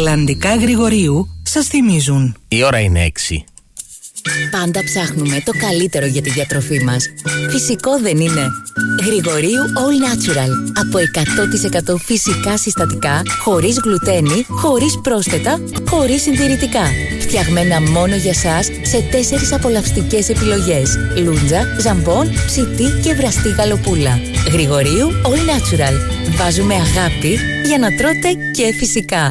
Ιρλανδικά Γρηγορίου σας θυμίζουν. Η ώρα είναι 6. Πάντα ψάχνουμε το καλύτερο για τη διατροφή μας. Φυσικό δεν είναι? Γρηγορίου All Natural. Από 100% φυσικά συστατικά, χωρίς γλουτένι, χωρίς πρόσθετα, χωρίς συντηρητικά. Φτιαγμένα μόνο για σας σε 4 απολαυστικές επιλογές: λούντζα, ζαμπόν, ψητή και βραστή γαλοπούλα. Γρηγορίου All Natural. Βάζουμε αγάπη για να τρώτε και φυσικά.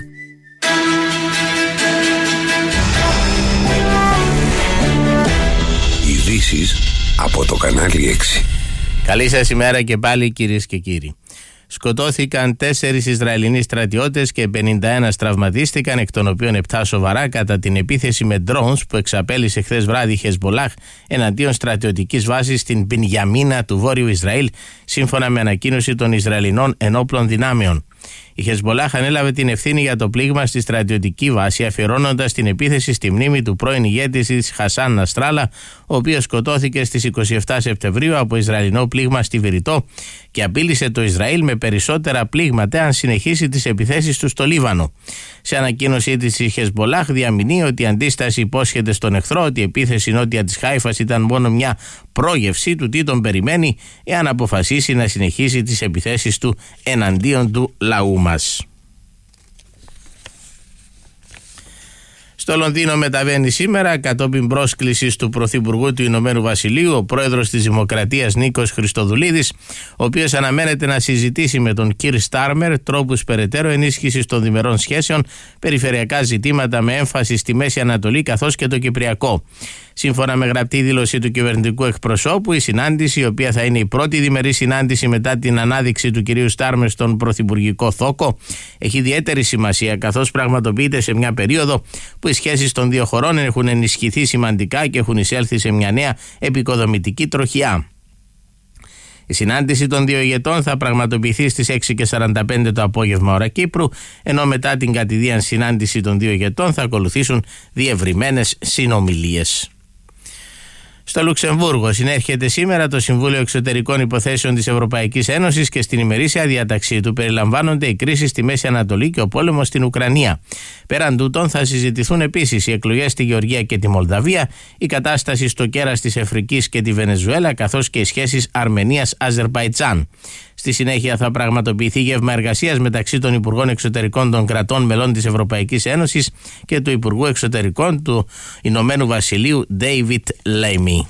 Ειδήσεις από το κανάλι 6. Καλή σας ημέρα και πάλι, κυρίες και κύριοι. Σκοτώθηκαν 4 Ισραηλινοί στρατιώτες και 51 τραυματίστηκαν, εκ των οποίων 7 σοβαρά, κατά την επίθεση με drones που εξαπέλυσε χθες βράδυ η Χεσμπολάχ εναντίον στρατιωτικής βάσης στην Μπενιαμίνα του Βόρειου Ισραήλ, σύμφωνα με ανακοίνωση των Ισραηλινών ενόπλων δυνάμεων. Η Χεσμπολάχ ανέλαβε την ευθύνη για το πλήγμα στη στρατιωτική βάση, αφιερώνοντας την επίθεση στη μνήμη του πρώην ηγέτη της Χασάν Ναστράλα, ο οποίος σκοτώθηκε στις 27 Σεπτεμβρίου από Ισραηλινό πλήγμα στη Βηρητό και απείλησε το Ισραήλ με περισσότερα πλήγματα αν συνεχίσει τις επιθέσεις του στο Λίβανο. Σε ανακοίνωσή της η Χεσμπολάχ διαμηνύει ότι η αντίσταση υπόσχεται στον εχθρό ότι η επίθεση νότια της Χάιφας ήταν μόνο μια πρόγευση του τι τον περιμένει εάν αποφασίσει να συνεχίσει τις επιθέσεις του εναντίον του λαού μας. Στο Λονδίνο μεταβαίνει σήμερα, κατόπιν πρόσκλησης του Πρωθυπουργού του Ηνωμένου Βασιλείου, ο πρόεδρος της Δημοκρατίας Νίκος Χριστοδουλίδης, ο οποίος αναμένεται να συζητήσει με τον Κιρ Στάρμερ τρόπους περαιτέρω ενίσχυσης των διμερών σχέσεων, περιφερειακά ζητήματα με έμφαση στη Μέση Ανατολή καθώς και το Κυπριακό. Σύμφωνα με γραπτή δήλωση του κυβερνητικού εκπροσώπου, η συνάντηση, η οποία θα είναι η πρώτη διμερή συνάντηση μετά την ανάδειξη του κυρίου Στάρμερ στον πρωθυπουργικό θόκο, έχει ιδιαίτερη σημασία, καθώς πραγματοποιείται σε μια περίοδο που οι σχέσεις των δύο χωρών έχουν ενισχυθεί σημαντικά και έχουν εισέλθει σε μια νέα επικοδομητική τροχιά. Η συνάντηση των δύο ηγετών θα πραγματοποιηθεί στις 6:45 το απόγευμα ώρα Κύπρου, ενώ μετά την κατηδίαν συνάντηση των δύο ηγετών θα ακολουθήσουν διευρυμένες συνομιλίες. Στο Λουξεμβούργο συνέρχεται σήμερα το Συμβούλιο Εξωτερικών Υποθέσεων της Ευρωπαϊκής Ένωσης και στην ημερήσια διάταξή του περιλαμβάνονται η κρίση στη Μέση Ανατολή και ο πόλεμος στην Ουκρανία. Πέραν τούτων θα συζητηθούν επίσης οι εκλογές στη Γεωργία και τη Μολδαβία, η κατάσταση στο κέρας της Αφρικής και τη Βενεζουέλα, καθώς και οι σχέσεις Αρμενίας-Αζερμπαϊτζάν. Στη συνέχεια θα πραγματοποιηθεί γεύμα εργασίας μεταξύ των Υπουργών Εξωτερικών των κρατών μελών της Ευρωπαϊκής Ένωσης και του Υπουργού Εξωτερικών του Ηνωμένου Βασιλείου, David Lammy.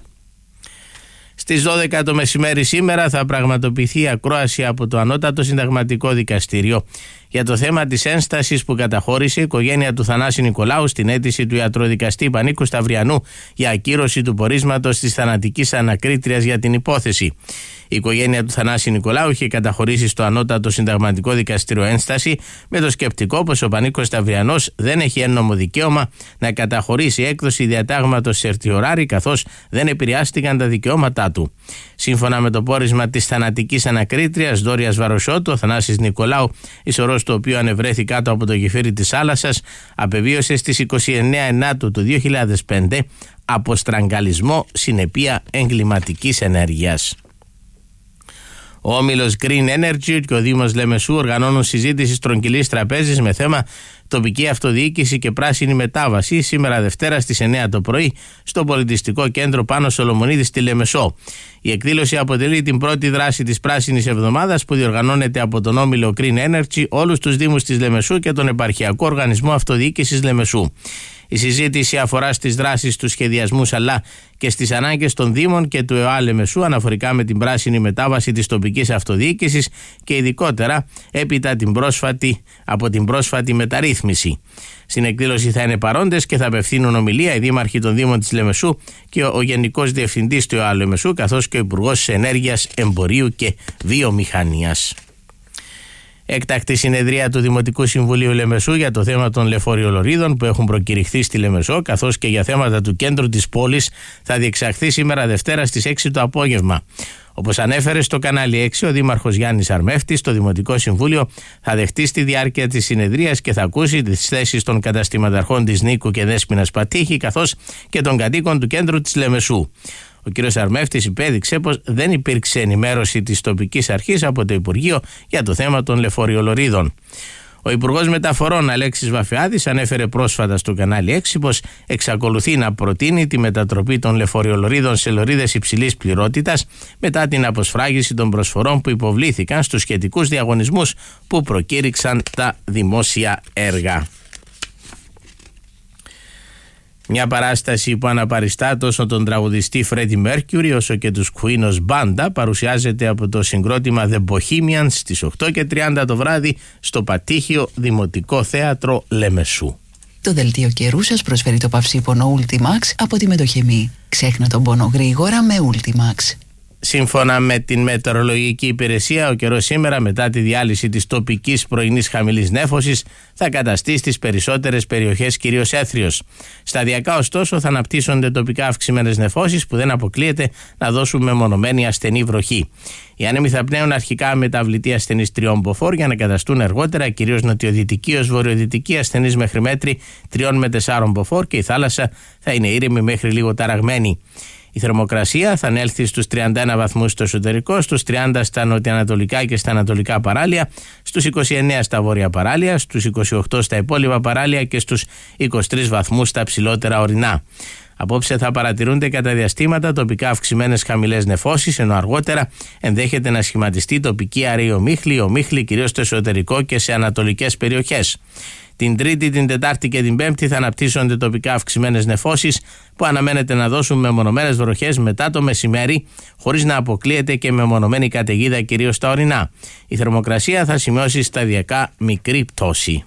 Στις 12 το μεσημέρι σήμερα θα πραγματοποιηθεί η ακρόαση από το Ανώτατο Συνταγματικό Δικαστήριο για το θέμα της ένστασης που καταχώρησε η οικογένεια του Θανάση Νικολάου στην αίτηση του ιατροδικαστή Πανίκου Σταυριανού για ακύρωση του πορίσματος της θανατικής ανακρίτριας για την υπόθεση. Η οικογένεια του Θανάση Νικολάου είχε καταχωρήσει στο Ανώτατο Συνταγματικό Δικαστήριο ένσταση με το σκεπτικό πως ο Πανίκος Σταυριανός δεν έχει έννομο δικαίωμα να καταχωρήσει έκδοση διατάγματος σερτιοράρι, καθώς δεν επηρεάστηκαν τα δικαιώματά του. Σύμφωνα με το πόρισμα της θανατικής ανακρίτριας Δόριας Βαροσιώτου, ο Θανάσης Νικολάου, η σωρός του οποίου ανεβρέθη κάτω από το γεφύρι της Άλασσας, απεβίωσε στις 29 Ενάτου του 2005 από στραγγαλισμό συνεπία εγκληματικής ενέργειας. Ο όμιλος Green Energy και ο Δήμος Λεμεσού οργανώνουν συζήτηση στρογγυλής τραπέζης με θέμα τοπική αυτοδιοίκηση και πράσινη μετάβαση σήμερα Δευτέρα στις 9 το πρωί στο πολιτιστικό κέντρο Πάνος Σολομονίδη στη Λεμεσό. Η εκδήλωση αποτελεί την πρώτη δράση της Πράσινης Εβδομάδας που διοργανώνεται από τον όμιλο Green Energy, όλους τους Δήμους της Λεμεσού και τον Επαρχιακό Οργανισμό Αυτοδιοίκησης Λεμεσού. Η συζήτηση αφορά στις δράσεις του σχεδιασμού αλλά και στις ανάγκες των Δήμων και του ΕΟΑ Λεμεσού αναφορικά με την πράσινη μετάβαση της τοπικής αυτοδιοίκησης και ειδικότερα έπειτα από την πρόσφατη μεταρρύθμιση. Στην εκδήλωση θα είναι παρόντες και θα απευθύνουν ομιλία οι δήμαρχοι των Δήμων της Λεμεσού και ο Γενικός Διευθυντής του ΕΟΑ Λεμεσού, καθώς και ο Υπουργός Ενέργειας, Εμπορίου και Βιομηχανίας. Έκτακτη συνεδρία του Δημοτικού Συμβουλίου Λεμεσού για το θέμα των λεωφορειολωρίδων που έχουν προκηρυχθεί στη Λεμεσό, καθώς και για θέματα του κέντρου της πόλης, θα διεξαχθεί σήμερα Δευτέρα στις 6 το απόγευμα. Όπως ανέφερε στο κανάλι 6 ο Δήμαρχος Γιάννης Αρμέφτης, το Δημοτικό Συμβούλιο θα δεχτεί στη διάρκεια της συνεδρίας και θα ακούσει τις θέσεις των καταστηματαρχών της Νίκου και Δέσποινας Πατήχη, καθώς και των κατοίκων του κέντρου της Λεμεσού. Ο κ. Αρμέφτης υπέδειξε πως δεν υπήρξε ενημέρωση της τοπικής αρχής από το Υπουργείο για το θέμα των λεωφορειολωρίδων. Ο Υπουργός Μεταφορών Αλέξης Βαφεάδης ανέφερε πρόσφατα στο κανάλι 6 πως εξακολουθεί να προτείνει τη μετατροπή των λεωφορειολωρίδων σε λωρίδες υψηλής πληρότητας μετά την αποσφράγιση των προσφορών που υποβλήθηκαν στους σχετικούς διαγωνισμούς που προκήρυξαν τα δημόσια έργα. Μια παράσταση που αναπαριστά τόσο τον τραγουδιστή Φρέντι Μέρκιουρι όσο και τους Queen ως μπάντα παρουσιάζεται από το συγκρότημα The Bohemians στις 8:30 το βράδυ στο Πατήχιο Δημοτικό Θέατρο Λεμεσού. Το δελτίο καιρού σας προσφέρει το παυσίπονο Ultimax από τη Μετοχεμή. Ξέχνα τον πόνο γρήγορα με Ultimax. Σύμφωνα με την Μετεωρολογική Υπηρεσία, ο καιρός σήμερα μετά τη διάλυση της τοπικής πρωινής χαμηλής νέφωσης θα καταστεί στις περισσότερες περιοχές κυρίως έθριος. Σταδιακά ωστόσο θα αναπτύσσονται τοπικά αυξημένες νεφώσεις που δεν αποκλείεται να δώσουν μεμονωμένη ασθενή βροχή. Οι άνεμοι θα πνέουν αρχικά μεταβλητή ασθενής 3 μποφόρ για να καταστούν αργότερα κυρίως νοτιοδυτική ως βορειοδυτική ασθενής μέχρι μέτρη 3 με 4 μποφόρ και η θάλασσα θα είναι ήρεμη μέχρι λίγο ταραγμένη. Η θερμοκρασία θα ανέλθει στους 31 βαθμούς στο εσωτερικό, στους 30 στα νοτιοανατολικά και στα ανατολικά παράλια, στους 29 στα βόρεια παράλια, στους 28 στα υπόλοιπα παράλια και στους 23 βαθμούς στα ψηλότερα ορεινά. Απόψε θα παρατηρούνται κατά διαστήματα τοπικά αυξημένες χαμηλές νεφώσεις, ενώ αργότερα ενδέχεται να σχηματιστεί τοπική αραιή ομίχλη κυρίως στο εσωτερικό και σε ανατολικές περιοχές. Την Τρίτη, την Τετάρτη και την Πέμπτη θα αναπτύσσονται τοπικά αυξημένες νεφώσεις που αναμένεται να δώσουν μεμονωμένες βροχές μετά το μεσημέρι, χωρίς να αποκλείεται και μεμονωμένη καταιγίδα κυρίως στα ορεινά. Η θερμοκρασία θα σημειώσει σταδιακά μικρή πτώση.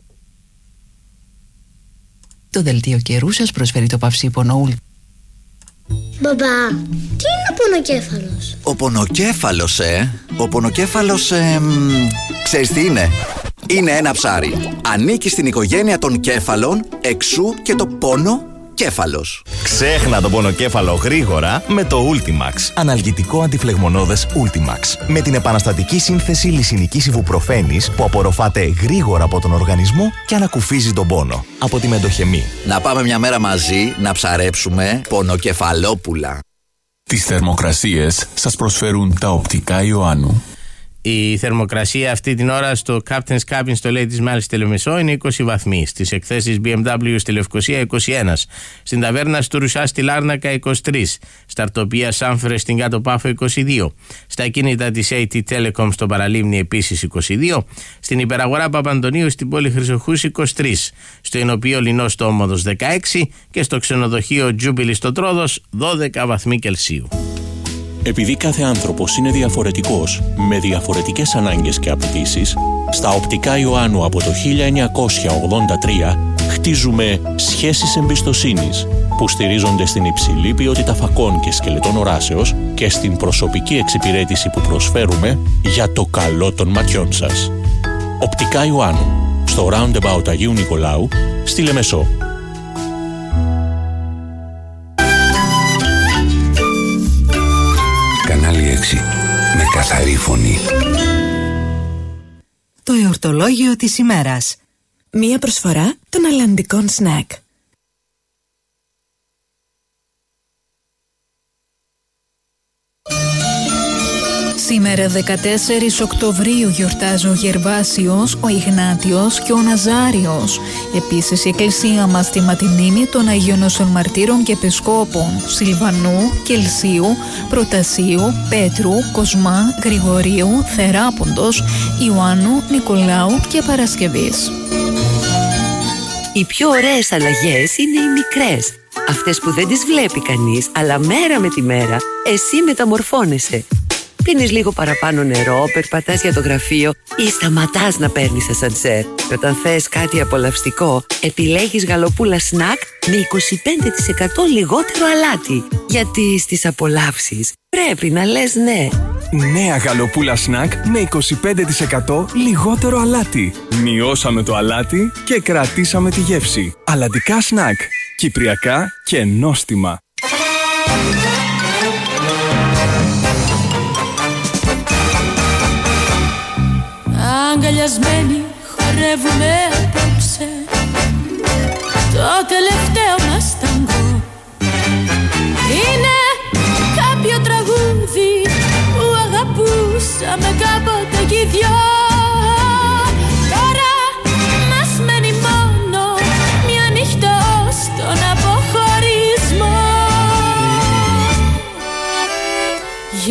Το δελτίο καιρού σας προσφέρει το παυσίπονο Μπαμπά, τι είναι ο πονοκέφαλος? Ο πονοκέφαλος, Ο πονοκέφαλος, ξέρεις τι είναι? Είναι ένα ψάρι. Ανήκει στην οικογένεια των κέφαλων, εξού και το πονοκέφαλος. Ξέχνα το πονοκέφαλο γρήγορα με το Ultimax. Αναλγητικό αντιφλεγμονώδες Ultimax. Με την επαναστατική σύνθεση λυσινικής ιβουπροφένης που απορροφάται γρήγορα από τον οργανισμό και ανακουφίζει τον πόνο. Από τη Μετοχεμή. Να πάμε μια μέρα μαζί να ψαρέψουμε πονοκεφαλόπουλα. Τις θερμοκρασίες σας προσφέρουν τα οπτικά Ιωάννου. Η θερμοκρασία αυτή την ώρα στο Captain's Cabin στο Ladies Mile στη Λεμεσό είναι 20 βαθμοί. Στις εκθέσεις BMW στη Λευκοσία 21. Στην ταβέρνα του Ρουσά στη Λάρνακα 23. Στα αρτοπία Σάμφρε στην Κάτω Πάφο 22. Στα κίνητα της AT Telecom στο Παραλίμνη επίσης 22. Στην υπεραγορά Παπαντονίου στην πόλη Χρυσοχούς 23. Στο Ινωπείο Λινό στο Όμοδος 16. Και στο ξενοδοχείο Jubilee στο Τρόδος 12 βαθμοί Κελσίου. Επειδή κάθε άνθρωπος είναι διαφορετικός, με διαφορετικές ανάγκες και απαιτήσεις, στα οπτικά Ιωάννου από το 1983 χτίζουμε σχέσεις εμπιστοσύνης που στηρίζονται στην υψηλή ποιότητα φακών και σκελετών οράσεως και στην προσωπική εξυπηρέτηση που προσφέρουμε για το καλό των ματιών σας. Οπτικά Ιωάννου, στο Roundabout Αγίου Νικολάου, στη Λεμεσό. Κανάλι 6. Με καθαρή φωνή. Το εορτολόγιο της ημέρας. Μία προσφορά των αλλαντικών σνακ. Σήμερα 14 Οκτωβρίου γιορτάζει ο Γερβάσιος, ο Ιγνάτιος και ο Ναζάριος. Επίσης η Εκκλησία μας τιμά τη μνήμη των Αγίων Νόσων Μαρτύρων και Επισκόπων Σιλβανού, Κελσίου, Προτασίου, Πέτρου, Κοσμά, Γρηγορίου, Θεράποντος, Ιωάννου, Νικολάου και Παρασκευής. Οι πιο ωραίες αλλαγές είναι οι μικρές. Αυτές που δεν τις βλέπει κανείς, αλλά μέρα με τη μέρα εσύ μεταμορφώνεσαι. Πίνεις λίγο παραπάνω νερό, περπατάς για το γραφείο ή σταματάς να παίρνεις ασανσέρ. Και όταν θες κάτι απολαυστικό, επιλέγεις γαλοπούλα σνακ με 25% λιγότερο αλάτι. Γιατί στις απολαύσεις πρέπει να λες ναι. Νέα γαλοπούλα σνακ με 25% λιγότερο αλάτι. Μειώσαμε το αλάτι και κρατήσαμε τη γεύση. Αλλαντικά σνακ. Κυπριακά και νόστιμα. Αγκαλιασμένοι χορεύουμε απόψε το τελευταίο μας ταγκό. Είναι κάποιο τραγούδι που αγαπούσαμε κάποτε κι οι δυο. Τώρα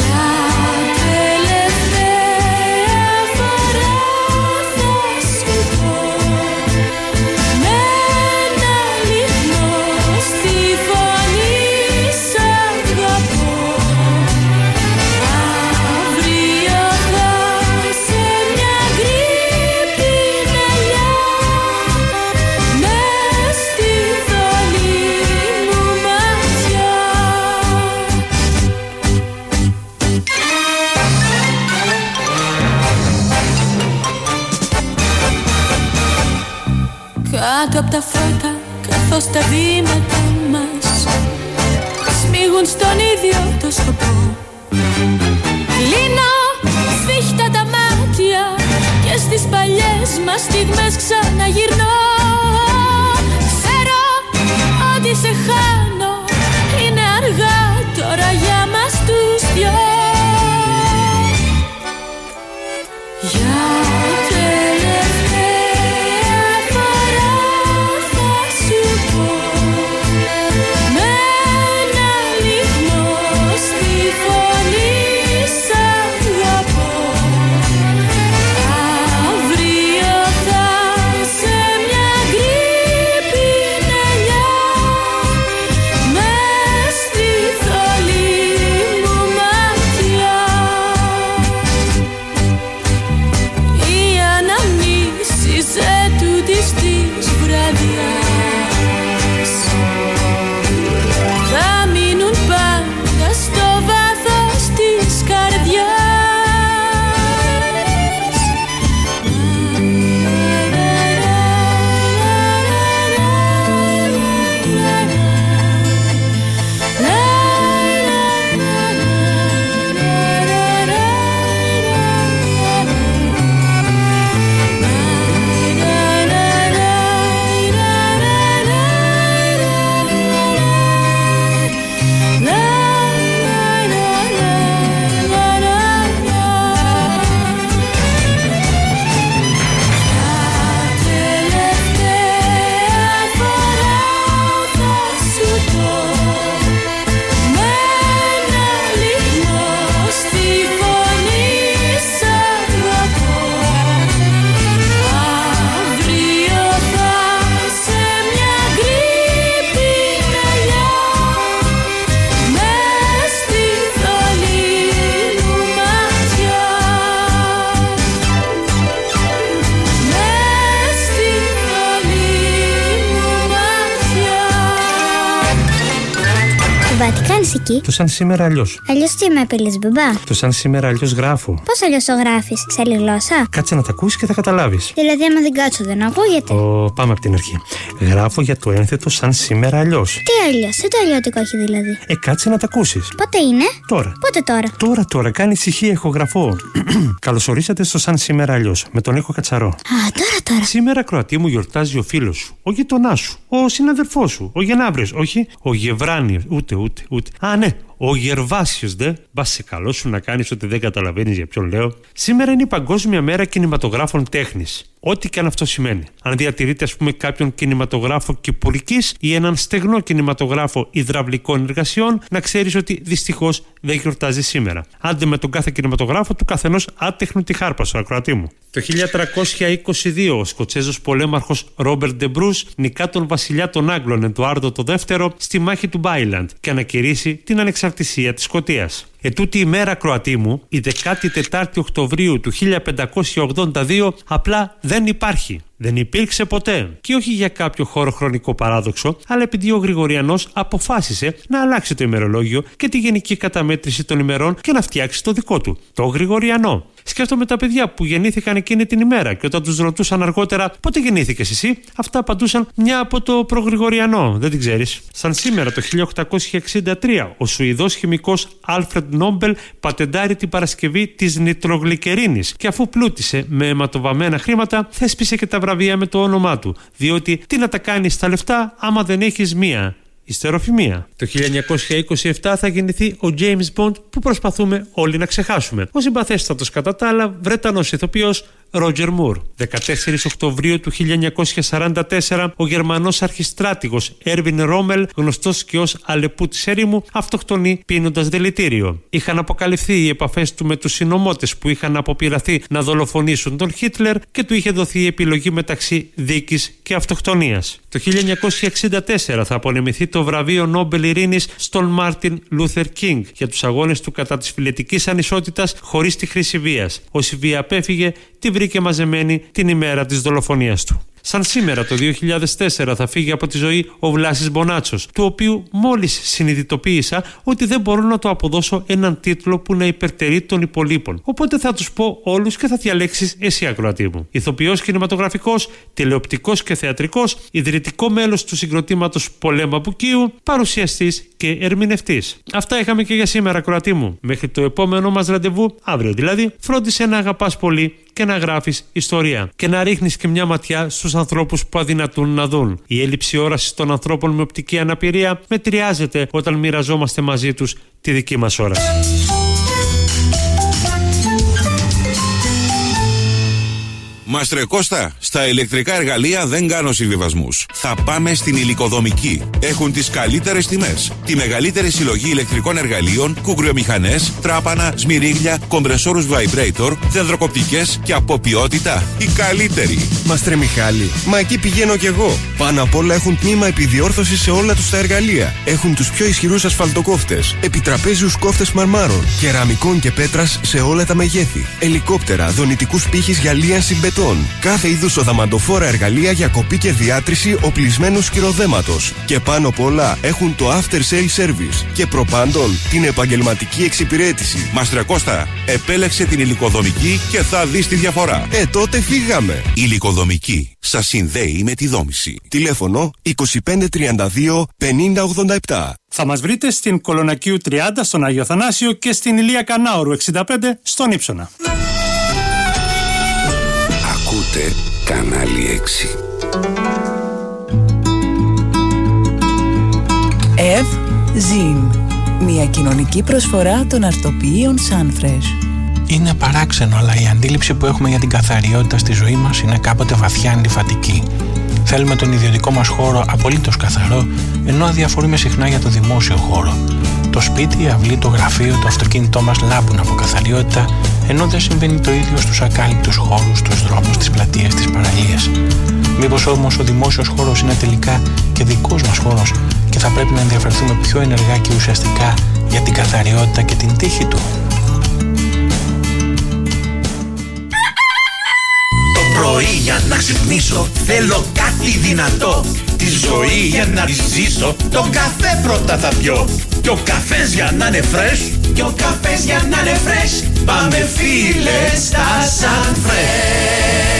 Κάτω απ' τα φώτα, καθώς τα βήματα μας σμίγουν στον ίδιο το σκοπό. Κλείνω σφίχτα τα μάτια και στις παλιές μας στιγμές ξαναγυρνώ. Ξέρω ότι σε χάνω, είναι αργά τώρα για μας τους δυο. Για Τι κάνεις εκεί? Το σαν σήμερα αλλιώς. Αλλιώς τι με απειλείς, μπαμπά? Το σαν σήμερα αλλιώς γράφω. Πώς αλλιώς το γράφεις, σε άλλη γλώσσα? Κάτσε να τα ακούσεις και θα καταλάβεις. Δηλαδή, άμα δεν κάτσω, δεν ακούγεται. Πάμε από την αρχή. Γράφω για το ένθετο σαν σήμερα αλλιώς. Τι αλλιώς, τι το αλλιώτικο έχει δηλαδή? Κάτσε να τα ακούσεις. Πότε είναι? Τώρα. Πότε τώρα? Τώρα, κάνει ησυχία, ηχογραφώ. Καλωσορίσατε στο σαν σήμερα αλλιώς, με τον Νίκο Κατσαρό. Τώρα. Σήμερα, Κροατή μου, γιορτάζει ο φίλος σου, ο γειτονάς σου, ο συναδελφός σου, ο Γεννάβριος, όχι, ο Γευράνιος, ούτε. Α, ναι, ο Γερβάσιος, δε. Μπα σε καλό σου να κάνεις ότι δεν καταλαβαίνεις για ποιον λέω. Σήμερα είναι η Παγκόσμια Μέρα Κινηματογράφων Τέχνης. Ό,τι και αν αυτό σημαίνει. Αν διατηρείτε, ας πούμε, κάποιον κινηματογράφο κυπουρικής ή έναν στεγνό κινηματογράφο υδραυλικών εργασιών, να ξέρεις ότι δυστυχώς δεν γιορτάζει σήμερα. Άντε με τον κάθε κινηματογράφο του καθενός άτεχνου τη χάρπα σου, ακροατή μου. Το 1322 ο Σκοτσέζος πολέμαρχος Ρόμπερτ Ντε Μπρούς νικά τον βασιλιά των Άγγλων Εντουάρδο το δεύτερο στη μάχη του Μπάιλαντ και ανακηρύσσει την ανεξαρτησία της Σκωτίας. Ετούτη η μέρα, Κροατή μου, η 14η Οκτωβρίου του 1582, απλά δεν υπάρχει. Δεν υπήρξε ποτέ. Και όχι για κάποιο χωροχρονικό παράδοξο, αλλά επειδή ο Γρηγοριανός αποφάσισε να αλλάξει το ημερολόγιο και τη γενική καταμέτρηση των ημερών και να φτιάξει το δικό του, το Γρηγοριανό. Σκέφτομαι τα παιδιά που γεννήθηκαν εκείνη την ημέρα και όταν τους ρωτούσαν αργότερα πότε γεννήθηκες εσύ, αυτά απαντούσαν μια από το προγρηγοριανό. Δεν την ξέρεις. Σαν σήμερα το 1863, ο Σουηδός χημικός Άλφρεντ Νόμπελ πατεντάρει την παρασκευή της νητρογλυκερίνης και αφού πλούτησε με αιματοβαμμένα χρήματα, θέσπισε και τα βραβεία με το όνομά του. Διότι τι να τα κάνεις τα λεφτά άμα δεν έχεις μία. η στεροφημία. Το 1927 θα γεννηθεί ο James Bond που προσπαθούμε όλοι να ξεχάσουμε. Ο συμπαθέστατος κατά τα άλλα Βρετανός ηθοποιός Roger Moore. 14 Οκτωβρίου του 1944 ο Γερμανός αρχιστράτηγος Έρβιν Ρόμελ, γνωστός και ως Αλεπού της ερήμου, αυτοκτονεί πίνοντας δηλητήριο. Είχαν αποκαλυφθεί οι επαφές του με τους συνωμότες που είχαν αποπειραθεί να δολοφονήσουν τον Χίτλερ και του είχε δοθεί η επιλογή μεταξύ δίκης και αυτοκτονίας. Το 1964 θα απονεμηθεί το βραβείο Νόμπελ Ειρήνης στον Μάρτιν Λούθερ Κίνγκ για τους αγώνες του κατά της φυλετικής ανισότητας χωρίς τη χρήση βίας. Όση βία απέφυγε, τη βρήκε μαζεμένη την ημέρα της δολοφονίας του. Σαν σήμερα το 2004 θα φύγει από τη ζωή ο Βλάσης Μπονάτσος, του οποίου μόλις συνειδητοποίησα ότι δεν μπορώ να του αποδώσω έναν τίτλο που να υπερτερεί των υπολείπων. Οπότε θα τους πω όλους και θα διαλέξεις εσύ, ακροατή μου. Ηθοποιός κινηματογραφικός, τηλεοπτικός και θεατρικός, ιδρυτικό μέλος του συγκροτήματος Πολέμα Μπουκίου, παρουσιαστής και ερμηνευτής. Αυτά είχαμε και για σήμερα, ακροατή μου. Μέχρι το επόμενο μας ραντεβού, αύριο δηλαδή, φρόντισε να αγαπάς πολύ και να γράφεις ιστορία και να ρίχνεις και μια ματιά στους ανθρώπους που αδυνατούν να δουν. Η έλλειψη όρασης των ανθρώπων με οπτική αναπηρία μετριάζεται όταν μοιραζόμαστε μαζί τους τη δική μας όραση. Μάστρε Κώστα, στα ηλεκτρικά εργαλεία δεν κάνω συμβιβασμούς. Θα πάμε στην Υλικοδομική. Έχουν τις καλύτερες τιμές. Τη μεγαλύτερη συλλογή ηλεκτρικών εργαλείων, κουγκριομηχανές, τράπανα, σμυρίγλια, κομπρεσόρους vibrator, δεντροκοπτικές και από ποιότητα η καλύτερη. Μάστρε Μιχάλη, μα εκεί πηγαίνω κι εγώ. Πάνω απ' όλα έχουν τμήμα επιδιόρθωση σε όλα τους τα εργαλεία. Έχουν τους πιο ισχυρούς ασφαλτοκόφτες, επιτραπέζιους κόφτες μαρμάρων, κεραμικών και πέτρας σε όλα τα μεγέθη, ελικόπτερα, δονητικούς πύχης για λίανση μπετών. Κάθε είδους οδαμαντοφόρα εργαλεία για κοπή και διάτρηση οπλισμένου σκυροδέματος. Και πάνω απ' όλα έχουν το after sale service και προπάντων την επαγγελματική εξυπηρέτηση. Μάστρε Κώστα, επέλεξε την Υλικοδομική και θα δεις τη διαφορά. Τότε φύγαμε. Υλικοδομική σας συνδέει με τη δόμηση. Τηλέφωνο 2532 5087. Θα μας βρείτε στην Κολονακίου 30 στον Άγιο Θανάσιο και στην Ηλία Κανάωρου 65 στον Ύψονα. Ακούτε κανάλι 6. Ζιν. Μια κοινωνική προσφορά των αρτοποιείων Sunfresh. Είναι παράξενο, αλλά η αντίληψη που έχουμε για την καθαριότητα στη ζωή μας είναι κάποτε βαθιά αντιφατική. Θέλουμε τον ιδιωτικό μας χώρο απολύτως καθαρό, ενώ αδιαφορούμε συχνά για το δημόσιο χώρο. Το σπίτι, η αυλή, το γραφείο, το αυτοκίνητό μας λάμπουν από καθαριότητα, ενώ δεν συμβαίνει το ίδιο στους ακάλυπτους χώρους, στους δρόμους, τις πλατείες, τις παραλίες. Μήπως όμως ο δημόσιος χώρος είναι τελικά και δικός μας χώρος και θα πρέπει να ενδιαφερθούμε πιο ενεργά και ουσιαστικά για την καθαριότητα και την τύχη του? Πρωί για να ξυπνήσω θέλω κάτι δυνατό. Τη ζωή για να τη ζήσω τον καφέ πρώτα θα πιω. Και ο καφές για να είναι fresh, και ο καφές για να είναι fresh, πάμε φίλε στα Sunfresh.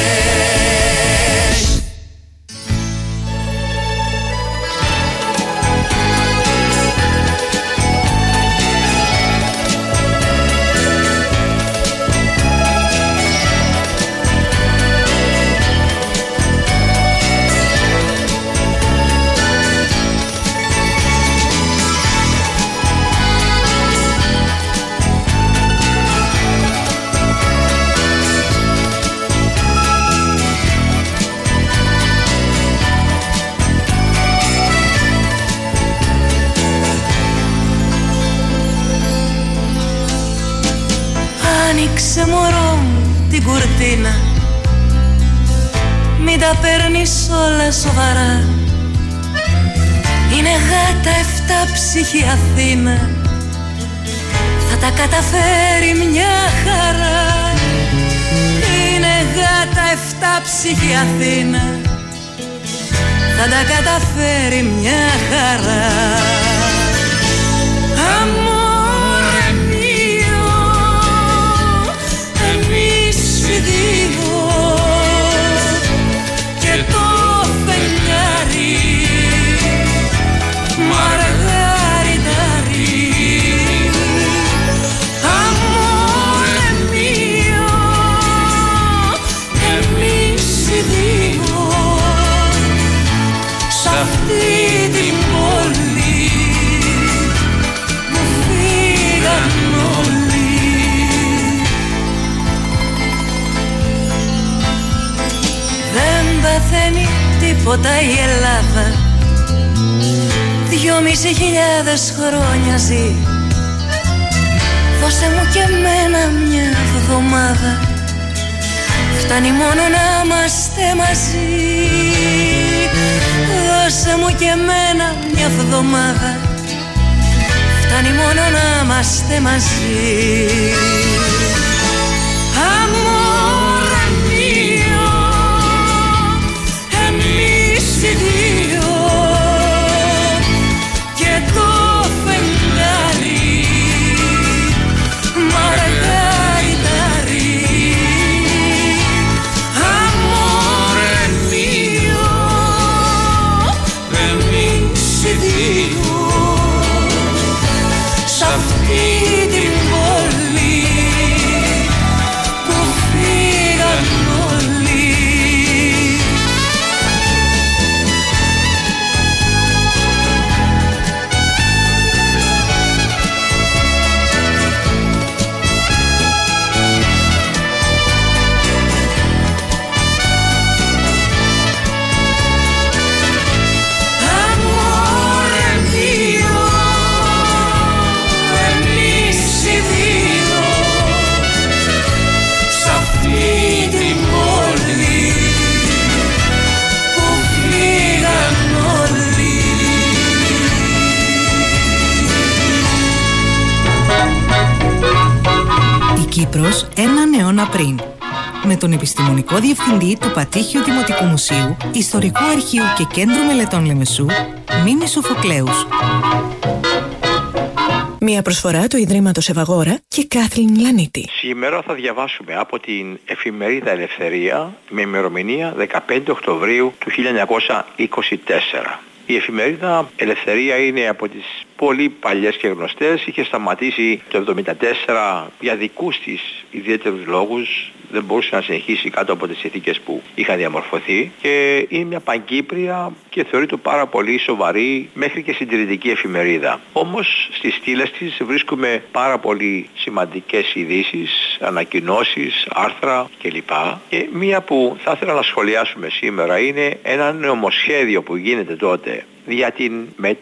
Άνοιξε μωρό μου την κουρτίνα, μην τα παίρνεις όλα σοβαρά. Είναι γάτα 7 ψυχή Αθήνα, θα τα καταφέρει μια χαρά. Είναι γάτα 7 ψυχή Αθήνα, θα τα καταφέρει μια χαρά. Δύο και το φεγγάρι μαργαριτάρι, αμόρε μιο, εμείς οι δύο σ' αυτή την πόλη τίποτα η Ελλάδα. 2.500 χρόνια ζει. Δώσε μου και εμένα μια εβδομάδα. Φτάνει μόνο να είμαστε μαζί. Δώσε μου και εμένα μια εβδομάδα. Φτάνει μόνο να είμαστε μαζί. Αμόρε μιο, εμείς οι δύο και το φεγγάρι μαργαριτάρι. Αμόρε μιο, εμείς οι δύο σ' αυτή την πόλη που φύγαν όλοι. Αμόρε μιο, εμείς οι δύο σ' αυτή την πόλη που φύγαν όλοι. Η Κύπρος έναν αιώνα πριν. Με τον επιστημονικό διευθυντή του Πατήχιου Δημοτικού Μουσείου, Ιστορικού Αρχείου και Κέντρου Μελετών Λεμεσού, Μίμη Σοφοκλέους. Μια προσφορά του Ιδρύματος Ευαγόρα και Κάθλιν Λανίτη. Σήμερα θα διαβάσουμε από την εφημερίδα Ελευθερία με ημερομηνία 15 Οκτωβρίου του 1924. Η εφημερίδα Ελευθερία είναι από τις πολύ παλιές και γνωστές. Είχε σταματήσει το 1974 για δικούς της ιδιαίτερους λόγους. Δεν μπορούσε να συνεχίσει κάτω από τις συνθήκες που είχαν διαμορφωθεί. Και είναι μια παγκύπρια και θεωρείται πάρα πολύ σοβαρή μέχρι και συντηρητική εφημερίδα. Όμως στις στήλες της βρίσκουμε πάρα πολύ σημαντικές ειδήσεις, ανακοινώσεις, άρθρα κλπ. Και μία που θα ήθελα να σχολιάσουμε σήμερα είναι ένα νομοσχέδιο που γίνεται τότε για την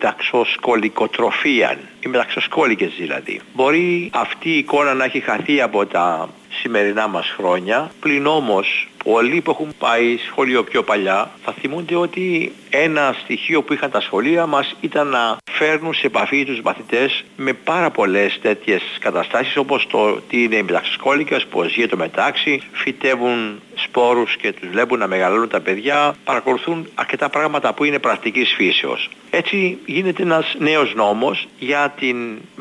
μεταξοσκολικοτροφία, οι μεταξοσκόλικες δηλαδή. Μπορεί αυτή η εικόνα να έχει χαθεί από τα σημερινά μας χρόνια, πλην όμως πολλοί που έχουν πάει σχολείο πιο παλιά θα θυμούνται ότι ένα στοιχείο που είχαν τα σχολεία μας ήταν να φέρνουν σε επαφή τους μαθητές με πάρα πολλές τέτοιες καταστάσεις, όπως το τι είναι οι μεταξοσκόλικες, πώς γίνεται το μετάξι, φυτεύουν σπόρους και τους βλέπουν να μεγαλώνουν τα παιδιά, παρακολουθούν αρκετά πράγματα που είναι πρακτικής φύσεως. Έτσι γίνεται ένας νέος νόμος για την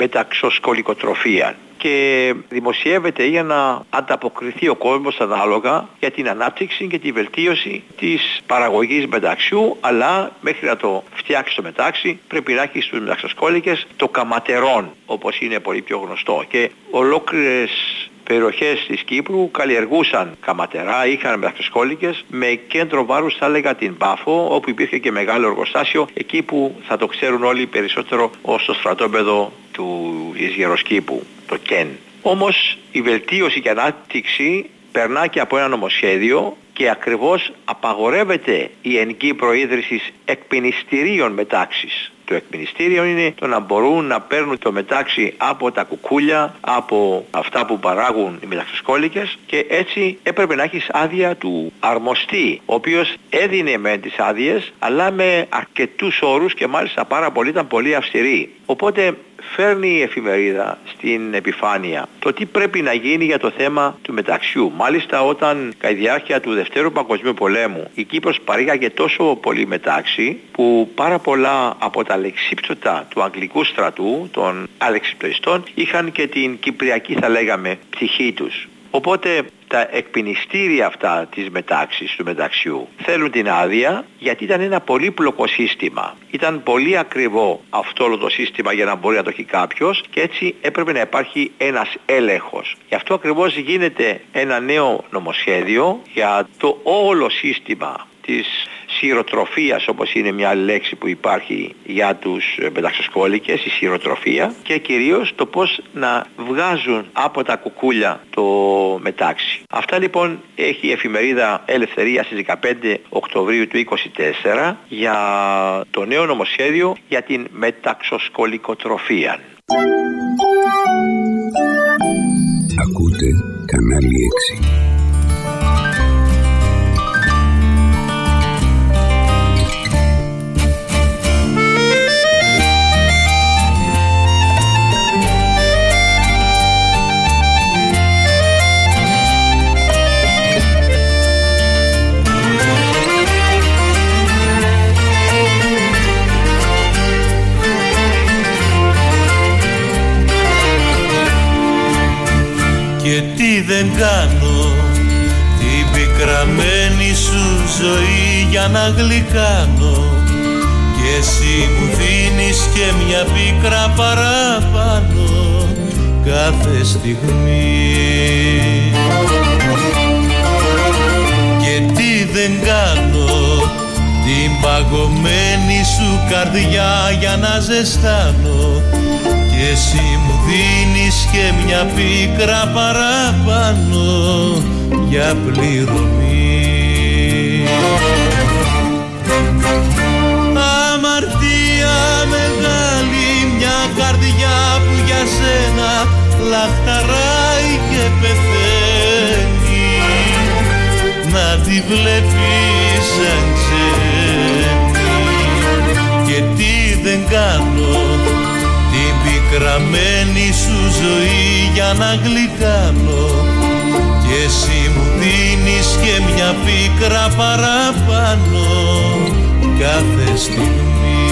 μεταξοσκολικοτροφία και δημοσιεύεται για να ανταποκριθεί ο κόσμος ανάλογα για την ανάπτυξη και τη βελτίωση της παραγωγής μεταξιού, αλλά μέχρι να το φτιάξει το μετάξι πρέπει να έχει στους μεταξοσκόλικες το καματερόν, όπως είναι πολύ πιο γνωστό, και ολόκληρες περιοχές της Κύπρου καλλιεργούσαν καματερά, είχαν μεταξοσκόλικες, με κέντρο βάρους θα έλεγα την Πάφο, όπου υπήρχε και μεγάλο εργοστάσιο, εκεί που θα το ξέρουν όλοι περισσότερο ως το στρατόπεδο της Γεροσκήπου, το ΚΕΝ. Όμως η βελτίωση και ανάπτυξη περνά και από ένα νομοσχέδιο και ακριβώς απαγορεύεται η εν Κύπρο ίδρυση εκμηνιστηρίων μετάξης. Το εκμηνιστήριο είναι το να μπορούν να παίρνουν το μετάξι από τα κουκούλια, από αυτά που παράγουν οι μεταξοσκόλικες, και έτσι έπρεπε να έχεις άδεια του αρμοστή, ο οποίος έδινε με τις άδειες αλλά με αρκετούς όρους και μάλιστα πάρα πολύ ήταν πολύ αυστηροί. Οπότε φέρνει η εφημερίδα στην επιφάνεια το τι πρέπει να γίνει για το θέμα του μεταξιού. Μάλιστα όταν κατά τη διάρκεια του Δευτέρου Παγκοσμίου Πολέμου η Κύπρος παρήγαγε τόσο πολύ μετάξι που πάρα πολλά από τα αλεξίπτωτα του Αγγλικού στρατού, των αλεξιπτοιστών, είχαν και την κυπριακή θα λέγαμε ψυχή τους. Οπότε τα εκμηνιστήρια αυτά της μετάξης, του μεταξιού, θέλουν την άδεια γιατί ήταν ένα πολύπλοκο σύστημα. Ήταν πολύ ακριβό αυτό όλο το σύστημα για να μπορεί να το έχει κάποιος και έτσι έπρεπε να υπάρχει ένας έλεγχος. Γι' αυτό ακριβώς γίνεται ένα νέο νομοσχέδιο για το όλο σύστημα της σειροτροφίας, όπως είναι μια λέξη που υπάρχει για τους μεταξοσκόλικες, η σειροτροφία, και κυρίως το πώς να βγάζουν από τα κουκούλια το μετάξι. Αυτά λοιπόν έχει η εφημερίδα Ελευθερία στις 15 Οκτωβρίου του 2024 για το νέο νομοσχέδιο για την μεταξοσκολικοτροφία. Ακούτε κανάλι 6. Και τι δεν κάνω την πικραμένη σου ζωή για να γλυκάνω, και εσύ μου δίνεις και μια πίκρα παραπάνω κάθε στιγμή. Και τι δεν κάνω την παγωμένη σου καρδιά για να ζεστάνω, και εσύ μου δίνεις και μια πίκρα παραπάνω για πληρωμή. Αμαρτία μεγάλη μια καρδιά που για σένα λαχταράει και πεθαίνει, να τη βλέπεις σαν ξένη. Και τι δεν κάνω την πικραμένη σου ζωή για να γλυκάνω, και εσύ μου δίνεις και μια πίκρα παραπάνω κάθε στιγμή.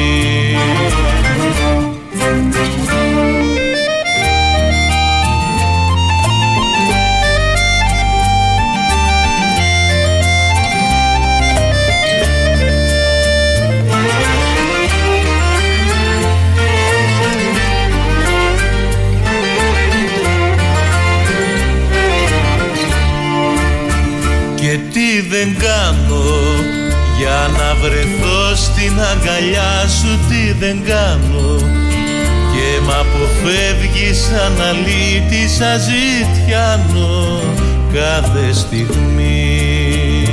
Και τι δεν κάνω για να βρεθώ στην αγκαλιά σου, τι δεν κάνω, και μ' αποφεύγεις σαν αλήτης αζητιάνο κάθε στιγμή.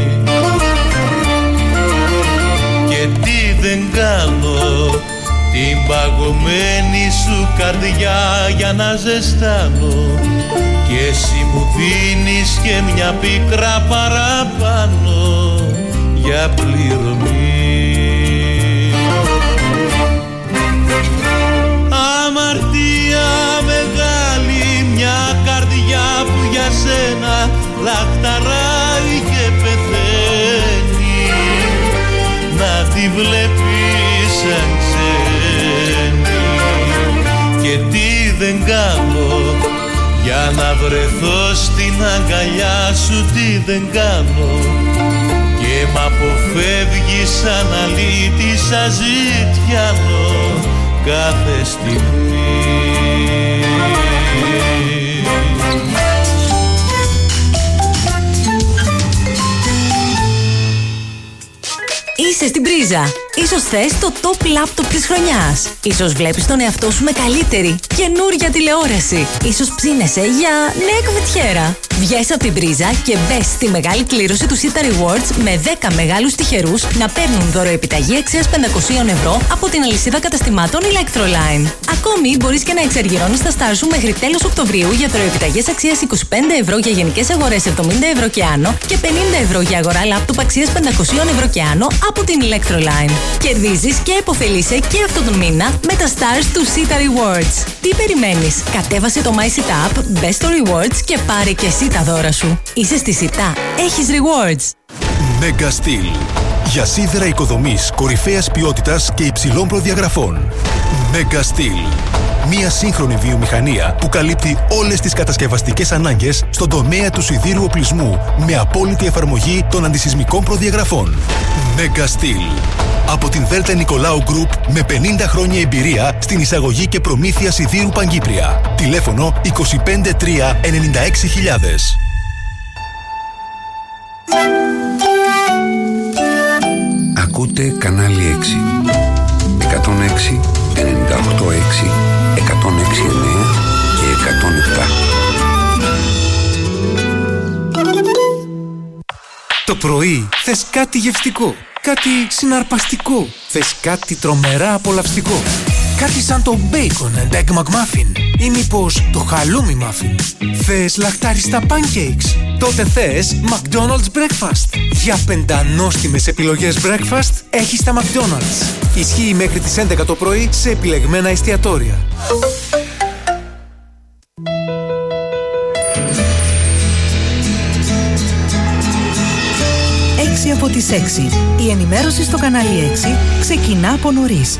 Και τι δεν κάνω την παγωμένη σου καρδιά για να ζεστάνω, και εσύ μου δίνεις και μια πίκρα παραπάνω για πληρωμή. Αμαρτία μεγάλη μια καρδιά που για σένα λαχταράει και πεθαίνει, να τη βλέπεις σαν ξένη. Και τι δεν κάνω για να βρεθώ στην αγκαλιά σου, τι δεν κάνω, και μ' αποφεύγεις σαν αλήτης αζητιάνο κάθε στιγμή. Είσαι στην πρίζα. Ίσως θες το top laptop της χρονιάς. Ίσως βλέπεις τον εαυτό σου με καλύτερη, καινούρια τηλεόραση. Ίσως ψήνεσαι για νέα κουβιτιέρα. Βγες από την πρίζα και μπες στη μεγάλη κλήρωση του Sita Rewards με 10 μεγάλους τυχερούς να παίρνουν δωροεπιταγή αξίας 500 ευρώ από την αλυσίδα καταστημάτων Electroline. Ακόμη μπορείς και να εξαργυρώνεις τα στάρ σου μέχρι τέλος Οκτωβρίου για δωροεπιταγές αξίας 25 ευρώ για γενικές αγορές 70 ευρώ και άνω και 50 ευρώ για αγορά λάπτοπ αξίας 500 ευρώ και άνω από την Electroline. Κερδίζεις και υποφελείσαι και αυτόν τον μήνα με τα stars του Sita Rewards. Τι περιμένεις? Κατέβασε το MySita App, μπες στο Rewards και πάρε και εσύ τα δώρα σου. Είσαι στη Sita. Έχεις Rewards. Mega Steel. Για σίδερα οικοδομής κορυφαίας ποιότητας και υψηλών προδιαγραφών. Mega Steel. Μια σύγχρονη βιομηχανία που καλύπτει όλες τις κατασκευαστικές ανάγκες στον τομέα του σιδήρου οπλισμού με απόλυτη εφαρμογή των αντισυσμικών προδιαγραφών. Mega Steel. Από την Δέλτα Νικολάου Group με 50 χρόνια εμπειρία στην εισαγωγή και προμήθεια σιδήρου Παγκύπρια. Τηλέφωνο 253 96 000. Ακούτε κανάλι 6. 106, 98,6, 106,9 και 107. Το πρωί θες κάτι γευστικό, κάτι συναρπαστικό, θες κάτι τρομερά απολαυστικό. Κάτι σαν το Bacon and Egg McMuffin ή μήπως το Halloumi Muffin. Θες λαχτάριστα pancakes? Τότε θες McDonald's Breakfast. Για πεντανόστιμες επιλογές breakfast έχεις τα McDonald's. Ισχύει μέχρι τις 11 το πρωί σε επιλεγμένα εστιατόρια. 6 από τις 6. Η ενημέρωση στο κανάλι 6 ξεκινά από νωρίς.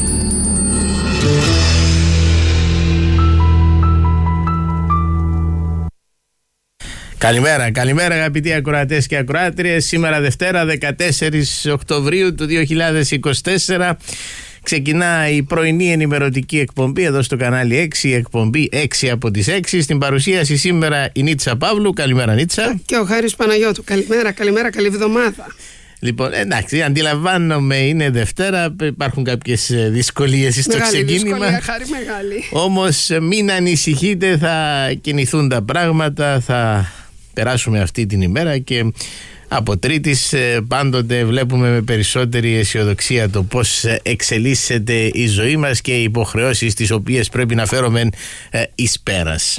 Καλημέρα αγαπητοί ακροατές και ακροάτριες. Σήμερα Δευτέρα 14 Οκτωβρίου του 2024 ξεκινά η πρωινή ενημερωτική εκπομπή εδώ στο κανάλι 6, η εκπομπή 6 από τις 6. Στην παρουσίαση σήμερα η Νίτσα Παύλου. Καλημέρα Νίτσα. Και ο Χάρης Παναγιώτου. Καλημέρα, καλή εβδομάδα. Λοιπόν, εντάξει, αντιλαμβάνομαι, είναι Δευτέρα, υπάρχουν κάποιες δυσκολίες στο ξεκίνημα. Μεγάλη δυσκολία, Χάρη, μεγάλη. Όμως μην ανησυχείτε, θα κινηθούν τα πράγματα, θα περάσουμε αυτή την ημέρα και από Τρίτης πάντοτε βλέπουμε με περισσότερη αισιοδοξία το πώς εξελίσσεται η ζωή μας και οι υποχρεώσεις τις οποίες πρέπει να φέρουμε εις πέρας.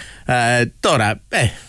Τώρα,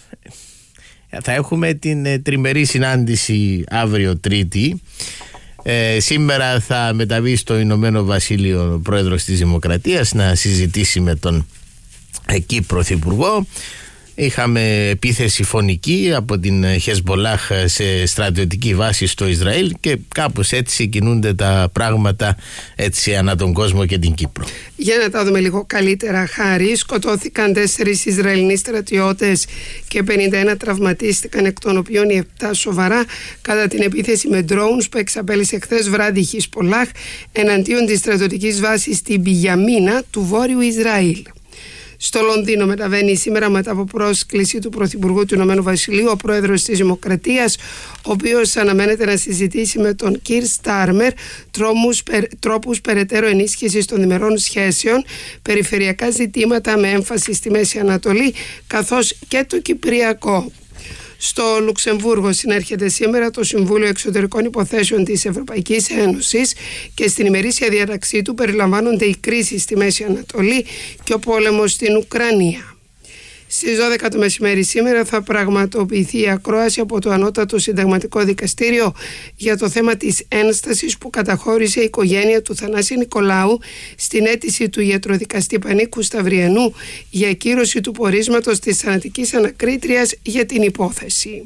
θα έχουμε την τριμερή συνάντηση αύριο Τρίτη. Σήμερα θα μεταβεί στο Ηνωμένο Βασίλειο ο πρόεδρος της Δημοκρατίας να συζητήσει με τον εκεί πρωθυπουργό. Είχαμε επίθεση φωνική από την Χεσμπολάχ σε στρατιωτική βάση στο Ισραήλ και κάπως έτσι κινούνται τα πράγματα έτσι ανά τον κόσμο και την Κύπρο. Για να τα δούμε λίγο καλύτερα, Χάρη. Σκοτώθηκαν 4 Ισραηλινοί στρατιώτες και 51 τραυματίστηκαν, εκ των οποίων οι 7 σοβαρά, κατά την επίθεση με drones που εξαπέλυσε χθες βράδυ η Χεσμπολάχ εναντίον της στρατιωτικής βάσης στην Πιγιαμίνα του Βόρειου Ισραήλ. Στο Λονδίνο μεταβαίνει σήμερα μετά από πρόσκληση του Πρωθυπουργού του Ηνωμένου Βασιλείου ο πρόεδρος της Δημοκρατίας, ο οποίος αναμένεται να συζητήσει με τον Κιρ Στάρμερ τρόπους περαιτέρω ενίσχυσης των διμερών σχέσεων, περιφερειακά ζητήματα με έμφαση στη Μέση Ανατολή καθώς και το Κυπριακό. Στο Λουξεμβούργο συνέρχεται σήμερα το Συμβούλιο Εξωτερικών Υποθέσεων της Ευρωπαϊκής Ένωσης και στην ημερήσια διάταξή του περιλαμβάνονται η κρίση στη Μέση Ανατολή και ο πόλεμος στην Ουκρανία. Στις 12 το μεσημέρι σήμερα θα πραγματοποιηθεί η ακρόαση από το Ανώτατο Συνταγματικό Δικαστήριο για το θέμα της ένστασης που καταχώρησε η οικογένεια του Θανάση Νικολάου στην αίτηση του ιατροδικαστή Πανίκου Σταυριανού για ακύρωση του πορίσματος της θανατικής ανακρίτριας για την υπόθεση.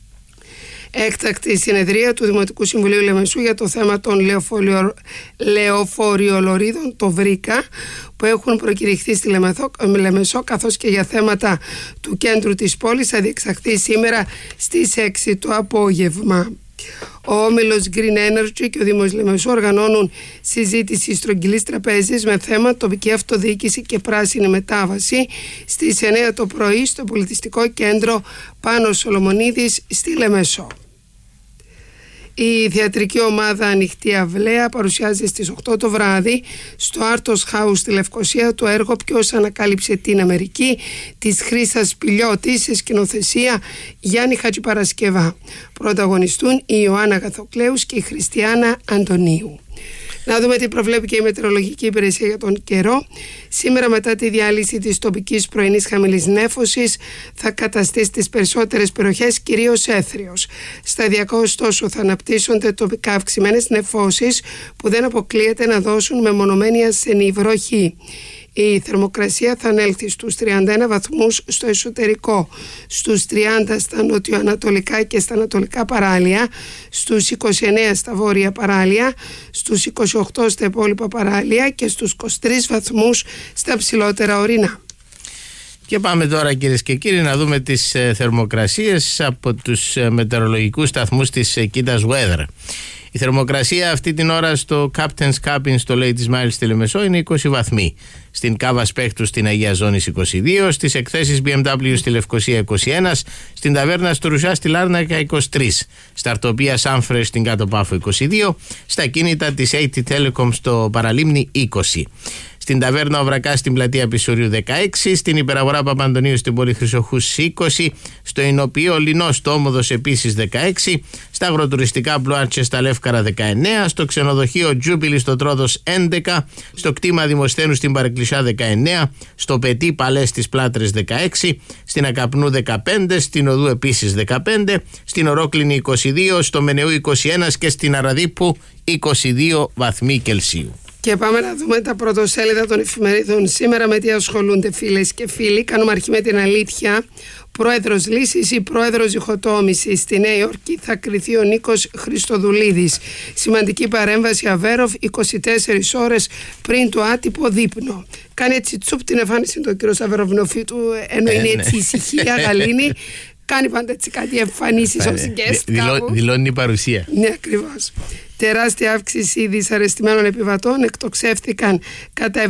Έκτακτη συνεδρία του Δημοτικού Συμβουλίου Λεμεσού για το θέμα των λεωφοριολωρίδων, το ΒΡΙΚΑ, που έχουν προκηρυχθεί στη Λεμεσό, καθώς και για θέματα του κέντρου της πόλης, θα διεξαχθεί σήμερα στις 6 το απόγευμα. Ο όμιλος Green Energy και ο Δήμος Λεμεσού οργανώνουν συζήτηση στρογγυλής τραπέζης με θέμα τοπική αυτοδιοίκηση και πράσινη μετάβαση στις 9 το πρωί στο πολιτιστικό κέντρο Πάνος Σολομονίδης στη Λεμεσό. Η θεατρική ομάδα Ανοιχτή Αυλαία παρουσιάζει στις 8 το βράδυ στο Artos House στη Λευκοσία το έργο «Ποιος ανακάλυψε την Αμερική» της Χρύσας Πηλιώτη σε σκηνοθεσία Γιάννη Χατζηπαρασκευά. Πρωταγωνιστούν η Ιωάννα Γαθοκλέους και η Χριστιάνα Αντωνίου. Να δούμε τι προβλέπει και η Μετεωρολογική Υπηρεσία για τον καιρό. Σήμερα, μετά τη διάλυση της τοπικής πρωινής χαμηλής νέφωσης, θα καταστεί στις περισσότερες περιοχές κυρίως έθριος. Σταδιακά ωστόσο θα αναπτύσσονται τοπικά αυξημένες νεφώσεις που δεν αποκλείεται να δώσουν μεμονωμένη ασθενή βροχή. Η θερμοκρασία θα ανέλθει στους 31 βαθμούς στο εσωτερικό, στους 30 στα νοτιοανατολικά και στα ανατολικά παράλια, στους 29 στα βόρεια παράλια, στους 28 στα υπόλοιπα παράλια και στους 23 βαθμούς στα ψηλότερα ορεινά. Και πάμε τώρα, κυρίες και κύριοι, να δούμε τις θερμοκρασίες από τους μετεωρολογικούς σταθμούς της Kidas Weather. Η θερμοκρασία αυτή την ώρα στο Captain's Cabin στο Ladies Mile στη Λεμεσό είναι 20 βαθμοί. στην Κάβα Σπέχτου στην Αγία Ζώνης 22, στις εκθέσεις BMW στη Λευκοσία 21, στην ταβέρνα στο Ρουσιά στη Λάρνακα 23, στα αρτοπία Σάμφρε στην Κάτω Πάφο 22, στα κίνητα της AT Telecom στο Παραλίμνη 20. Στην ταβέρνα Οβρακά στην πλατεία Πισουρίου 16, στην υπεραγορά Παπαντονίου στην Πόλη Χρυσοχούς 20, στο Ινοποιείο Λινό στο Όμοδος επίσης 16, στα αγροτουριστικά Μπλουάρτσε στα Λεύκαρα 19, στο ξενοδοχείο Τζούμπιλι στο Τρόδος 11, στο κτήμα Δημοσθένου στην Παρεκκλησιά 19, στο Πετί Παλέ στις Πλάτρες 16, στην Ακαπνού 15, στην Οδού επίσης 15, στην Ορόκληνη 22, στο Μενεού 21 και στην Αραδίπου 22 βαθμοί Κελσίου. Και πάμε να δούμε τα πρωτοσέλιδα των εφημερίδων. Σήμερα με τι ασχολούνται, φίλες και φίλοι? Κάνουμε αρχή με την αλήθεια. Πρόεδρος λύσης ή πρόεδρος διχοτόμησης? Στη Νέα Υόρκη θα κριθεί ο Νίκος Χριστοδουλίδης. Σημαντική παρέμβαση Αβέροφ 24 ώρες πριν το άτυπο δείπνο. Κάνει έτσι τσουπ την εμφάνιση του κ. Αβεροφνοφίτου, ενώ είναι έτσι ησυχία γαλήνη. Κάνει πάντα έτσι κάτι εμφανίσεις ως guest κάπου. Δηλώνει η παρουσία. Ναι, ακριβώς. Τεράστια αύξηση δυσαρεστημένων επιβατών. Εκτοξεύθηκαν κατά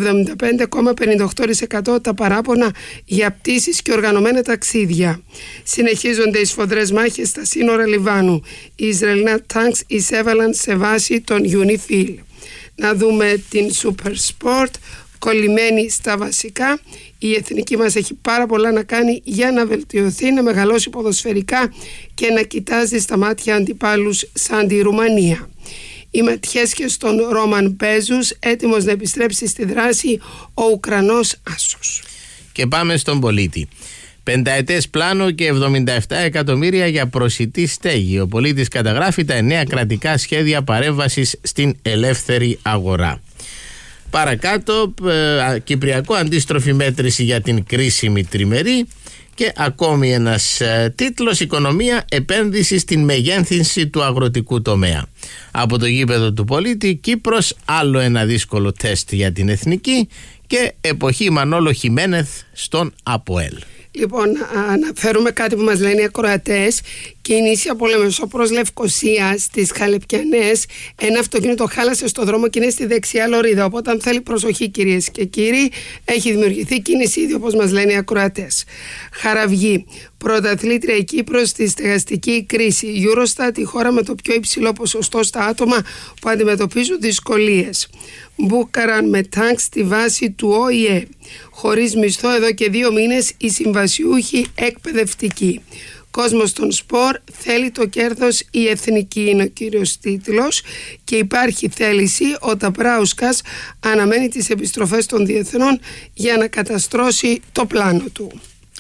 75,58% τα παράπονα για πτήσεις και οργανωμένα ταξίδια. Συνεχίζονται οι σφοδρές μάχες στα σύνορα Λιβάνου. Οι Ισραηλινά τάγκς εισέβαλαν σε βάση των UNIFIL. Να δούμε την Super Sport. Κολλημένη στα βασικά. Η εθνική μας έχει πάρα πολλά να κάνει για να βελτιωθεί, να μεγαλώσει ποδοσφαιρικά και να κοιτάζει στα μάτια αντιπάλους σαν τη Ρουμανία. Οι ματιές και στον Ρόμαν Μπέζους, έτοιμος να επιστρέψει στη δράση ο Ουκρανός άσος. Και πάμε στον πολίτη. 5ετές πλάνο και 77 εκατομμύρια για προσιτή στέγη. Ο πολίτης καταγράφει τα 9 κρατικά σχέδια παρέμβασης στην ελεύθερη αγορά. Παρακάτω, κυπριακό αντίστροφη μέτρηση για την κρίσιμη τριμερή και ακόμη ένας τίτλος, οικονομία, επένδυση στην μεγένθυνση του αγροτικού τομέα. Από το γήπεδο του πολίτη, Κύπρος, άλλο ένα δύσκολο τεστ για την εθνική και εποχή Μανόλο Χιμένεθ στον ΑΠΟΕΛ. Λοιπόν, αναφέρουμε κάτι που μας λένε οι ακροατές. Κίνηση από Λεμεσό προς Λευκοσία στις Χαλεπιανές. Ένα αυτοκίνητο χάλασε στο δρόμο και είναι στη δεξιά λωρίδα. Οπότε, αν θέλει προσοχή, κυρίες και κύριοι, έχει δημιουργηθεί κίνηση ήδη, όπως μας λένε οι ακροατές. Χαραυγή. Πρωταθλήτρια η Κύπρος στη στεγαστική κρίση. Η Eurostat, η χώρα με το πιο υψηλό ποσοστό στα άτομα που αντιμετωπίζουν δυσκολίες. Μπούκαραν με τάγκ στη βάση του ΟΗΕ. Χωρίς μισθό εδώ και 2 μήνες οι συμβασιούχοι εκπαιδευτικοί. Κόσμος των σπορ, θέλει το κέρδος η εθνική, είναι ο κύριος τίτλος, και υπάρχει θέληση. Ο Ταπράουσκας αναμένει τις επιστροφές των διεθνών για να καταστρώσει το πλάνο του.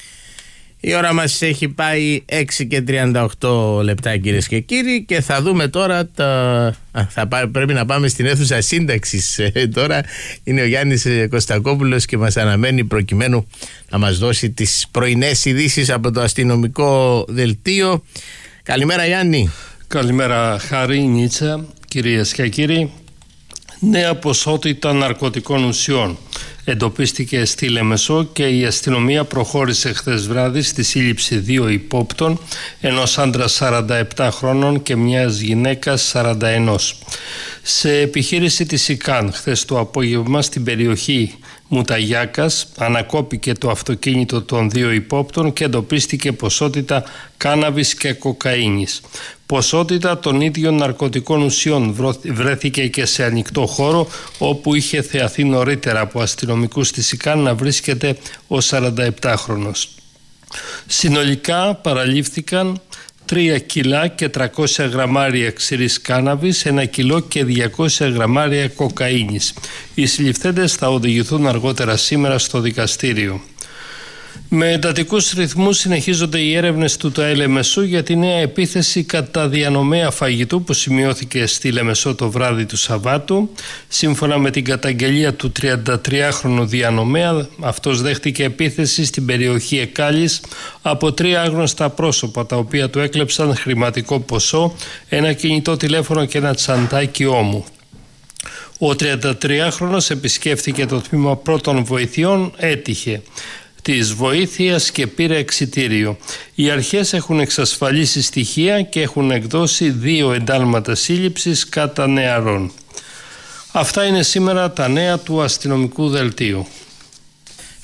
Η ώρα μας έχει πάει 6 και 38 λεπτά, κυρίες και κύριοι, και θα δούμε τώρα πρέπει να πάμε στην αίθουσα σύνταξης. Τώρα είναι ο Γιάννης Κωστακόπουλος και μας αναμένει προκειμένου να μας δώσει τις πρωινές ειδήσεις από το αστυνομικό δελτίο. Καλημέρα, Γιάννη. Καλημέρα, Χάρη, Νίτσα, κυρίες και κύριοι. Νέα ποσότητα ναρκωτικών ουσιών εντοπίστηκε στη Λεμεσό και η αστυνομία προχώρησε χθες βράδυ στη σύλληψη 2 υπόπτων, ενός άντρα 47 χρόνων και μιας γυναίκας 41. Σε επιχείρηση της ΙΚΑΝ χθες το απόγευμα στην περιοχή Μουταγιάκας ανακόπηκε το αυτοκίνητο των 2 υπόπτων και εντοπίστηκε ποσότητα κάναβης και κοκαίνης. Ποσότητα των ίδιων ναρκωτικών ουσιών βρέθηκε και σε ανοιχτό χώρο, όπου είχε θεαθεί νωρίτερα από αστυνομικούς της ΙΚΑΝ να βρίσκεται ο 47χρονος. Συνολικά παραλήφθηκαν 3 κιλά και 300 γραμμάρια ξηρής κάναβης, 1 κιλό και 200 γραμμάρια κοκαίνης. Οι συλληφθέντες θα οδηγηθούν αργότερα σήμερα στο δικαστήριο. Με εντατικούς ρυθμούς συνεχίζονται οι έρευνες του ΤΑΕ Λεμεσού για τη νέα επίθεση κατά διανομέα φαγητού που σημειώθηκε στη Λεμεσό το βράδυ του Σαββάτου. Σύμφωνα με την καταγγελία του 33χρονου διανομέα, αυτός δέχτηκε επίθεση στην περιοχή Εκάλης από 3 άγνωστα πρόσωπα, τα οποία του έκλεψαν χρηματικό ποσό, ένα κινητό τηλέφωνο και ένα τσαντάκι ώμου. Ο 33χρονος επισκέφθηκε το τμήμα πρώτων βοηθειών, έτυχε της βοήθειας και πήρε εξιτήριο. Οι αρχές έχουν εξασφαλίσει στοιχεία και έχουν εκδώσει 2 εντάλματα σύλληψης κατά νεαρών. Αυτά είναι σήμερα τα νέα του αστυνομικού δελτίου.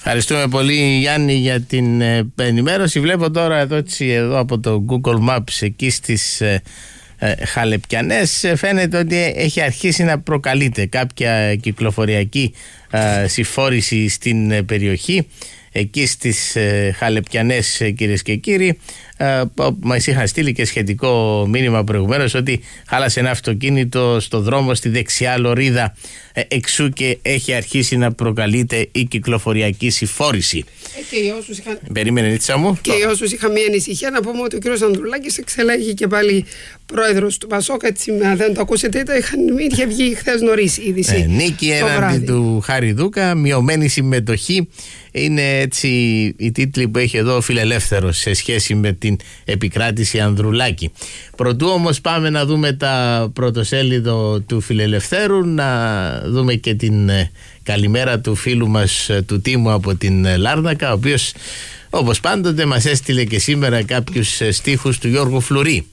Ευχαριστούμε πολύ, Γιάννη, για την ενημέρωση. Βλέπω τώρα εδώ από το Google Maps εκεί στις Χαλεπιανές φαίνεται ότι έχει αρχίσει να προκαλείται κάποια κυκλοφοριακή συμφόρηση στην περιοχή. Εκεί στις Χαλεπιανές, κυρίες και κύριοι, μας είχαν στείλει και σχετικό μήνυμα προηγουμένως ότι χάλασε ένα αυτοκίνητο στο δρόμο στη δεξιά λωρίδα, εξού και έχει αρχίσει να προκαλείται η κυκλοφοριακή συμφόρηση. Περίμενε, Νίτσα μου. Και για όσους είχαν μια ανησυχία, να πούμε ότι ο κ. Ανδρουλάκης εξελέγει και πάλι πρόεδρος του ΠΑΣΟΚ. Έτσι, αν δεν το ακούσετε, είχε βγει χθες νωρίς η είδηση. Νίκη έναντι του Χαριδούκα, μειωμένη συμμετοχή. Είναι έτσι οι τίτλοι που έχει εδώ ο Φιλελεύθερος σε σχέση με την επικράτηση Ανδρουλάκη. Προτού όμως πάμε να δούμε τα πρωτοσέλιδο του Φιλελευθέρου, να δούμε και την καλημέρα του φίλου μας του Τίμου από την Λάρνακα, ο οποίος όπως πάντοτε μας έστειλε και σήμερα κάποιους στίχους του Γιώργου Φλουρί.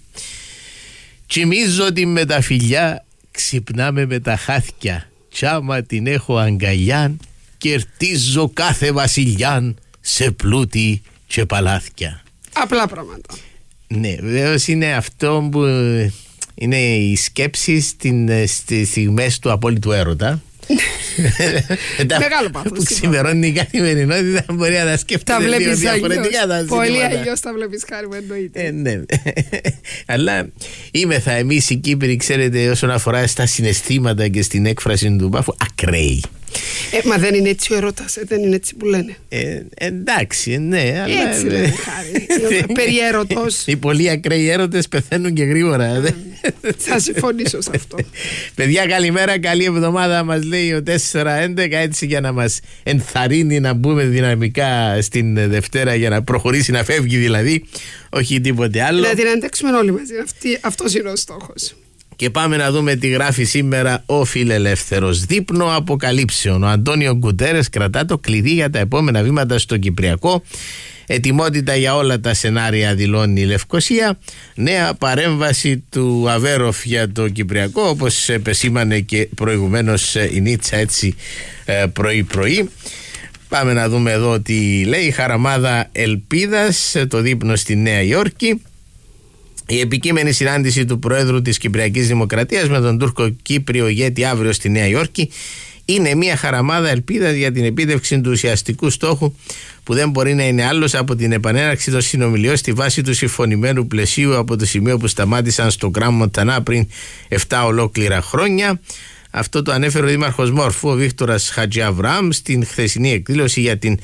«Τσιμίζω την με τα φιλιά, ξυπνάμε με τα χάθια, τσάμα την έχω αγκαλιάν, κερτίζω κάθε βασιλιάν σε πλούτη και παλάθια». Απλά πράγματα. Ναι, βεβαίως είναι αυτό που είναι η σκέψη στις στιγμές του απόλυτου έρωτα. Μεγάλο πάθος. Που ξημερώνει η καθημερινότητα, μπορεί να τα σκέφτεται λίγο διαφορετικά. Πολύ αλλιώς τα βλέπεις, χάρη μου, εννοείται. Ναι. Αλλά είμεθα εμείς οι Κύπροι, ξέρετε, όσον αφορά στα συναισθήματα και στην έκφραση του πάφου, ακραίοι. Μα δεν είναι έτσι ο ερώτας, δεν είναι έτσι που λένε. Εντάξει, ναι, αλλά. Έτσι λένε, χάρη. Περιέρωτος. Οι πολύ ακραίοι έρωτες πεθαίνουν και γρήγορα. Θα συμφωνήσω σε αυτό. Παιδιά, καλημέρα, καλή εβδομάδα, μας λέει ο 411, έτσι για να μας ενθαρρύνει να μπούμε δυναμικά στην Δευτέρα, για να προχωρήσει, να φεύγει δηλαδή, όχι τίποτε άλλο. Δηλαδή να αντέξουμε όλοι μαζί. Αυτός είναι ο στόχος. Και πάμε να δούμε τι γράφει σήμερα ο Φιλελεύθερος. Δείπνο αποκαλύψεων. Ο Αντώνιο Γκουτέρες κρατά το κλειδί για τα επόμενα βήματα στο Κυπριακό. Ετοιμότητα για όλα τα σενάρια δηλώνει η Λευκοσία. Νέα παρέμβαση του Αβέροφ για το Κυπριακό, όπως επεσήμανε και προηγουμένως η Νίτσα, έτσι πρωί-πρωί. Πάμε να δούμε εδώ τι λέει. Χαραμάδα ελπίδας, το δείπνο στη Νέα Υόρκη. Η επικείμενη συνάντηση του Προέδρου της Κυπριακής Δημοκρατίας με τον Τούρκο Κύπριο ηγέτη αύριο στη Νέα Υόρκη είναι μια χαραμάδα ελπίδας για την επίτευξη του ουσιαστικού στόχου, που δεν μπορεί να είναι άλλος από την επανέναρξη των συνομιλιών στη βάση του συμφωνημένου πλαισίου από το σημείο που σταμάτησαν στο Γκραν Μοντανά πριν 7 ολόκληρα χρόνια. Αυτό το ανέφερε ο Δήμαρχος Μόρφου, ο Βίκτορας Χατζιαβραάμ, στην χθεσινή εκδήλωση για την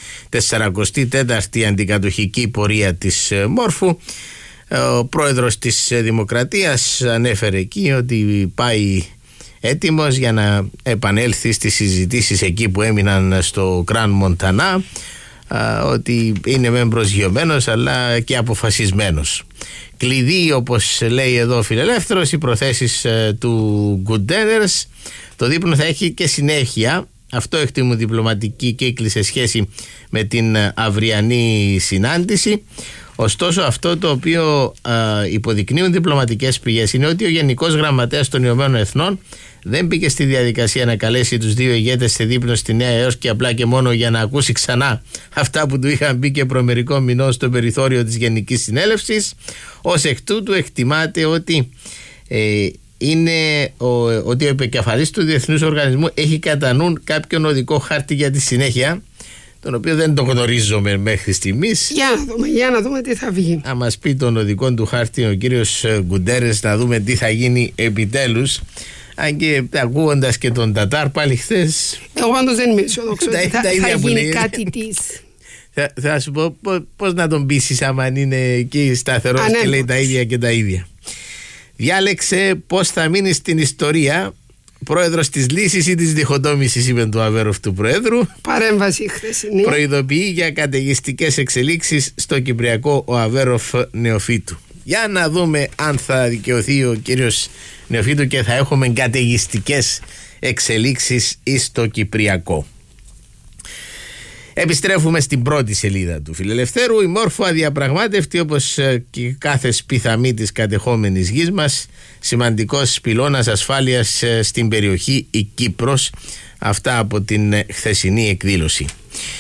44η αντικατοχική πορεία της Μόρφου. Ο πρόεδρος της Δημοκρατίας ανέφερε εκεί ότι πάει έτοιμος για να επανέλθει στις συζητήσεις εκεί που έμειναν στο Γκραν Μοντανά, ότι είναι μεν προσγειωμένος αλλά και αποφασισμένος. Κλειδί, όπως λέει εδώ ο Φιλελεύθερος, οι προθέσεις του Γκουντέρες. Το δείπνο θα έχει και συνέχεια. Αυτό εκτιμούν διπλωματική κύκλη σε σχέση με την αυριανή συνάντηση. Ωστόσο, αυτό το οποίο υποδεικνύουν διπλωματικές πηγές είναι ότι ο Γενικός Γραμματέας των Ηνωμένων Εθνών δεν μπήκε στη διαδικασία να καλέσει τους δύο ηγέτες σε δείπνο στη Νέα Υόρκη απλά και μόνο για να ακούσει ξανά αυτά που του είχαν πει και προμερικών μηνών στο περιθώριο της Γενικής Συνέλευσης. Ως εκ τούτου εκτιμάται ότι ότι ο επικεφαλής του Διεθνούς Οργανισμού έχει κατά νου κάποιον οδικό χάρτη για τη συνέχεια, τον οποίο δεν το γνωρίζουμε μέχρι στιγμής. Για να δούμε τι θα βγει. Να μας πει τον οδικό του χάρτη ο κύριος Γκουντέρες, να δούμε τι θα γίνει επιτέλους. Αν και ακούγοντας και τον Τατάρ πάλι χθες. Εγώ πάντως δεν είμαι αισιόδοξο ότι θα γίνει κάτι της. Θα σου πω πώς να τον πείσεις άμα είναι εκεί σταθερός και λέει τα ίδια και τα ίδια. Διάλεξε πώς θα μείνει στην ιστορία. Πρόεδρος της λύσης ή της διχοτόμησης, είπε του Αβέροφ του Προέδρου. Παρέμβαση χθεσινή. Προειδοποιεί για καταιγιστικές εξελίξεις στο Κυπριακό ο Αβέροφ Νεοφύτου. Για να δούμε αν θα δικαιωθεί ο κύριος Νεοφύτου και θα έχουμε καταιγιστικές εξελίξεις στο Κυπριακό. Επιστρέφουμε στην πρώτη σελίδα του Φιλελευθέρου. Η Μόρφου αδιαπραγμάτευτη, όπως και κάθε σπιθαμή της κατεχόμενης γης μας, σημαντικός πυλώνας ασφάλειας στην περιοχή η Κύπρος. Αυτά από την χθεσινή εκδήλωση.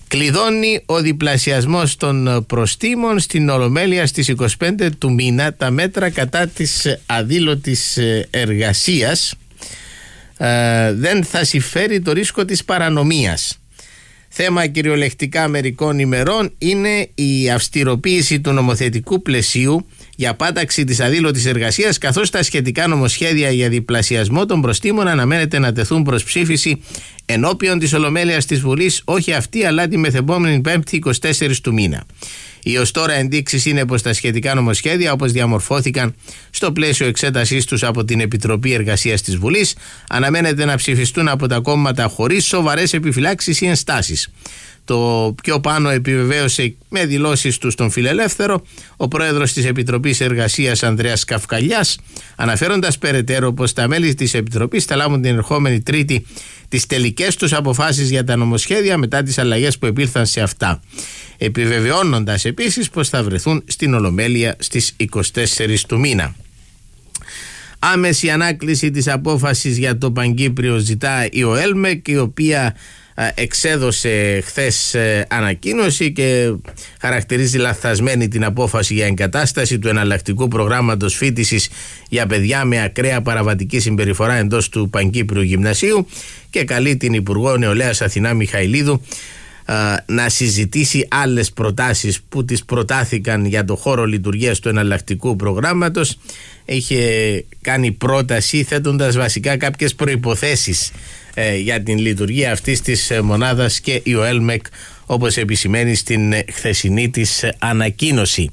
Κλειδώνει ο διπλασιασμός των προστίμων στην Ολομέλεια στις 25 του μήνα. Τα μέτρα κατά της αδήλωτης εργασίας δεν θα συμφέρει το ρίσκο της παρανομίας. Θέμα κυριολεκτικά μερικών ημερών είναι η αυστηροποίηση του νομοθετικού πλαισίου για πάταξη της αδήλωτης εργασίας, καθώς τα σχετικά νομοσχέδια για διπλασιασμό των προστίμων αναμένεται να τεθούν προς ψήφιση ενώπιον της Ολομέλειας της Βουλής, όχι αυτή αλλά τη μεθεπόμενη Πέμπτη 24 του μήνα. Οι ως τώρα ενδείξεις είναι πως τα σχετικά νομοσχέδια, όπως διαμορφώθηκαν στο πλαίσιο εξέτασής τους από την Επιτροπή Εργασίας της Βουλής, αναμένεται να ψηφιστούν από τα κόμματα χωρίς σοβαρές επιφυλάξεις ή ενστάσεις. Το πιο πάνω επιβεβαίωσε με δηλώσεις του στον Φιλελεύθερο ο πρόεδρος της Επιτροπής Εργασίας Ανδρέας Καυκαλιάς, αναφέροντας περαιτέρω πως τα μέλη της Επιτροπής θα λάβουν την ερχόμενη Τρίτη τις τελικές τους αποφάσεις για τα νομοσχέδια μετά τις αλλαγές που επήλθαν σε αυτά, επιβεβαιώνοντας επίσης πως θα βρεθούν στην Ολομέλεια στις 24 του μήνα. Άμεση ανάκληση της απόφασης για το Παγκύπριο ζητά η ΟΕΛΜΕΚ, η οποία εξέδωσε χθες ανακοίνωση και χαρακτηρίζει λαθασμένη την απόφαση για εγκατάσταση του εναλλακτικού προγράμματος φοιτησης για παιδιά με ακραία παραβατική συμπεριφορά εντός του Παγκύπριου Γυμνασίου και καλεί την Υπουργό Νεολαίας Αθηνά Μιχαηλίδου να συζητήσει άλλες προτάσεις που τις προτάθηκαν για το χώρο λειτουργίας του εναλλακτικού προγράμματος. Είχε κάνει πρόταση θέτοντας βασικά κάποιες προϋποθέσεις για την λειτουργία αυτής της μονάδας και η ΟΕΛΜΕΚ, όπως επισημαίνει στην χθεσινή της ανακοίνωση.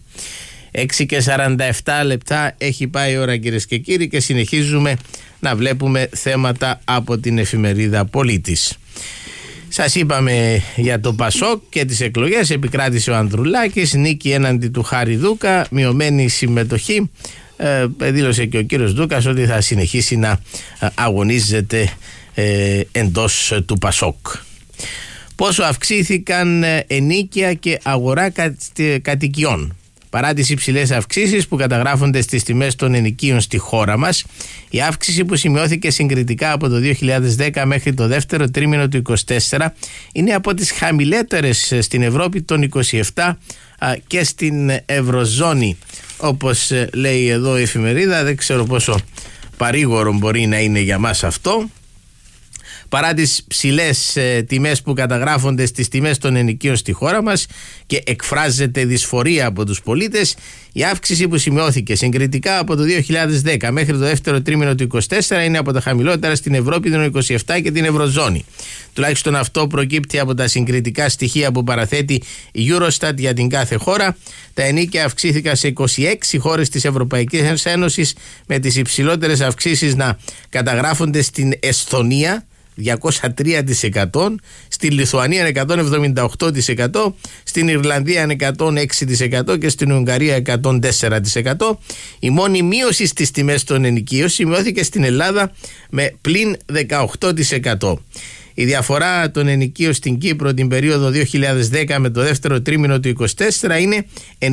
6:47 έχει πάει η ώρα, κυρίες και κύριοι, και συνεχίζουμε να βλέπουμε θέματα από την εφημερίδα Πολίτης. Σας είπαμε για το Πασόκ και τις εκλογές. Επικράτησε ο Ανδρουλάκης, νίκη έναντι του Χάρη Δούκα, μειωμένη συμμετοχή. Δήλωσε και ο κύριος Δούκας ότι θα συνεχίσει να αγωνίζεται εντός του Πασόκ. Πόσο αυξήθηκαν ενοίκια και αγορά κατοικιών? Παρά τις υψηλές αυξήσεις που καταγράφονται στις τιμές των ενοικίων στη χώρα μας, η αύξηση που σημειώθηκε συγκριτικά από το 2010 μέχρι το δεύτερο τρίμηνο του 2024 είναι από τις χαμηλότερες στην Ευρώπη των 27 και στην Ευρωζώνη. Όπως λέει εδώ η εφημερίδα, δεν ξέρω πόσο παρήγορο μπορεί να είναι για μας αυτό. Παρά τις ψηλές τιμές που καταγράφονται στις τιμές των ενοικίων στη χώρα μας και εκφράζεται δυσφορία από τους πολίτες, η αύξηση που σημειώθηκε συγκριτικά από το 2010 μέχρι το δεύτερο τρίμηνο του 2024 είναι από τα χαμηλότερα στην Ευρώπη των 27 και την Ευρωζώνη. Τουλάχιστον αυτό προκύπτει από τα συγκριτικά στοιχεία που παραθέτει η Eurostat για την κάθε χώρα. Τα ενοίκια αυξήθηκαν σε 26 χώρες της Ευρωπαϊκής Ένωσης, με τις υψηλότερες αυξήσεις να καταγράφονται στην Εσθονία 203%, στη Λιθουανία 178%, στην Ιρλανδία 106% και στην Ουγγαρία 104%. Η μόνη μείωση στις τιμές των ενοικίων σημειώθηκε στην Ελλάδα με πλην 18%. Η διαφορά των ενοικίων στην Κύπρο την περίοδο 2010 με το δεύτερο τρίμηνο του 2024 είναι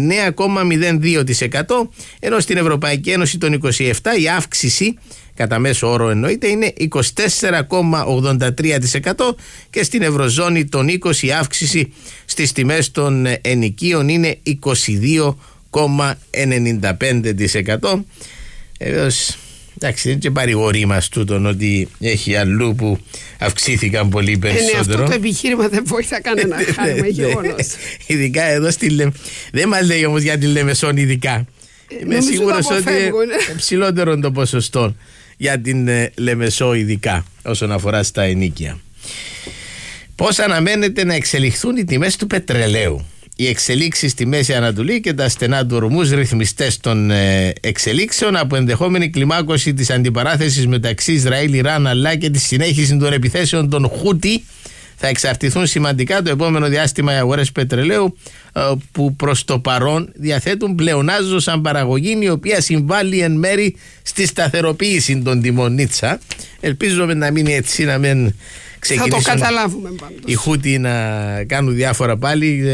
9,02%, ενώ στην Ευρωπαϊκή Ένωση των 27 η αύξηση κατά μέσο όρο εννοείται είναι 24,83% και στην Ευρωζώνη των 20 η αύξηση στις τιμές των ενοικίων είναι 22,95%. Εντάξει, δεν είναι και παρηγορή μας τούτον ότι έχει αλλού που αυξήθηκαν πολύ περισσότερο. Αυτό το επιχείρημα δεν βοηθά κανένα χάρημα, γεγονός. Ειδικά εδώ δεν μας λέει όμως για τη Λεμεσόν ειδικά. Είμαι σίγουρος ότι είναι ψηλότερο το ποσοστό για την Λεμεσό ειδικά όσον αφορά στα ενοίκια. Πώς αναμένεται να εξελιχθούν οι τιμές του πετρελαίου? Οι εξελίξεις στη Μέση Ανατολή και τα στενά του ορμούς ρυθμιστές των εξελίξεων από ενδεχόμενη κλιμάκωση της αντιπαράθεσης μεταξύ Ισραήλ, Ιράν αλλά και τη συνέχιση των επιθέσεων των Χούτι θα εξαρτηθούν σημαντικά το επόμενο διάστημα οι αγορές πετρελαίου, που προς το παρόν διαθέτουν πλεονάζω σαν παραγωγή, η οποία συμβάλλει εν μέρη στη σταθεροποίηση των τιμών Νίτσα. Ελπίζουμε να μείνει έτσι, να μην ξεκινήσουν, θα το καταλάβουμε πάντως, οι Χούτι να κάνουν διάφορα πάλι.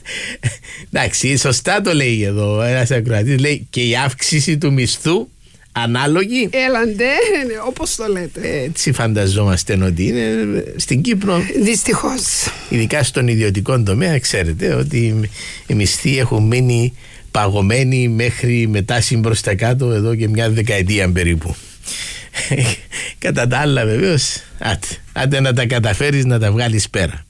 Εντάξει, σωστά το λέει εδώ ένας ακροατής, λέει και η αύξηση του μισθού ανάλογοι. Έλαντε, όπως το λέτε. Έτσι φανταζόμαστε ότι είναι στην Κύπρο. Δυστυχώς. Ειδικά στον ιδιωτικό τομέα, ξέρετε ότι οι μισθοί έχουν μείνει παγωμένοι μέχρι μετά προς τα κάτω εδώ και μια δεκαετία περίπου. Κατά τα άλλα βεβαίως, άντε να τα καταφέρεις να τα βγάλεις πέρα.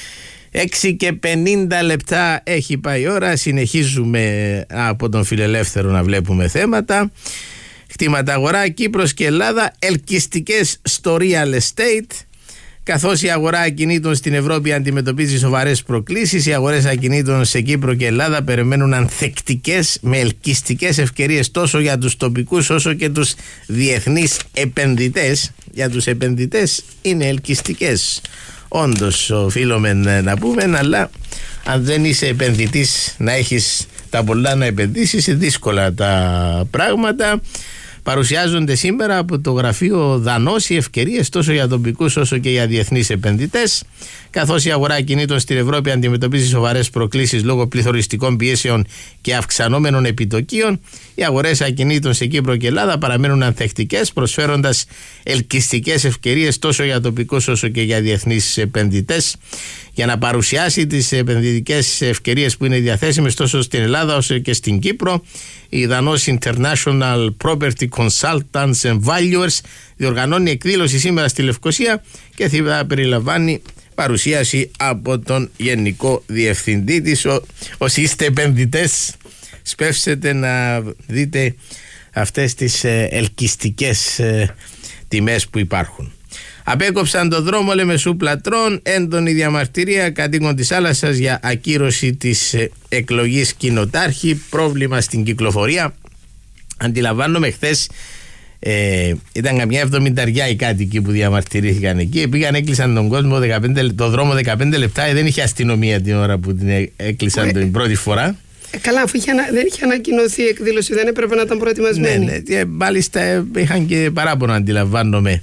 6:50 έχει πάει η ώρα. Συνεχίζουμε από τον Φιλελεύθερο να βλέπουμε θέματα. Χτήματα αγορά, Κύπρος και Ελλάδα, ελκυστικές στο real estate. Καθώς η αγορά ακινήτων στην Ευρώπη αντιμετωπίζει σοβαρές προκλήσεις, οι αγορές ακινήτων σε Κύπρο και Ελλάδα περιμένουν ανθεκτικές με ελκυστικές ευκαιρίες τόσο για τους τοπικούς όσο και τους διεθνείς επενδυτές. Για τους επενδυτές είναι ελκυστικές, όντως οφείλουμε να πούμε, αλλά αν δεν είσαι επενδυτής να έχεις τα πολλά να επενδύσεις, είναι δύσκολα τα πράγματα. Παρουσιάζονται σήμερα από το γραφείο Δανός οι ευκαιρίες τόσο για τοπικούς όσο και για διεθνείς επενδυτές. Καθώς η αγορά κινήτων στην Ευρώπη αντιμετωπίζει σοβαρές προκλήσεις λόγω πληθωριστικών πιέσεων και αυξανόμενων επιτοκίων, οι αγορές ακινήτων σε Κύπρο και Ελλάδα παραμένουν ανθεκτικές, προσφέροντας ελκυστικές ευκαιρίες τόσο για τοπικούς όσο και για διεθνείς επενδυτές. Για να παρουσιάσει τις επενδυτικές ευκαιρίες που είναι διαθέσιμες τόσο στην Ελλάδα όσο και στην Κύπρο, η Δανός International Property Consultants and Valuers διοργανώνει εκδήλωση σήμερα στη Λευκοσία και θα περιλαμβάνει παρουσίαση από τον Γενικό Διευθυντή της. Όσοι είστε επενδυτές, σπεύσετε να δείτε αυτές τις ελκυστικές τιμές που υπάρχουν. Απέκοψαν το δρόμο Λεμεσού Πλατρών, έντονη διαμαρτυρία κατοίκων της Άλασσας για ακύρωση της εκλογής κοινοτάρχη, πρόβλημα στην κυκλοφορία. Αντιλαμβάνομαι, χθες ήταν καμιά 70 οι κάτοικοι που διαμαρτυρήθηκαν εκεί. Πήγαν, έκλεισαν τον κόσμο το δρόμο 15 λεπτά. Δεν είχε αστυνομία την ώρα που την έκλεισαν την πρώτη φορά. Καλά, αφού δεν είχε ανακοινωθεί η εκδήλωση, δεν έπρεπε να ήταν προετοιμασμένη. Ναι, μάλιστα είχαν και παράπονα, αντιλαμβάνομαι.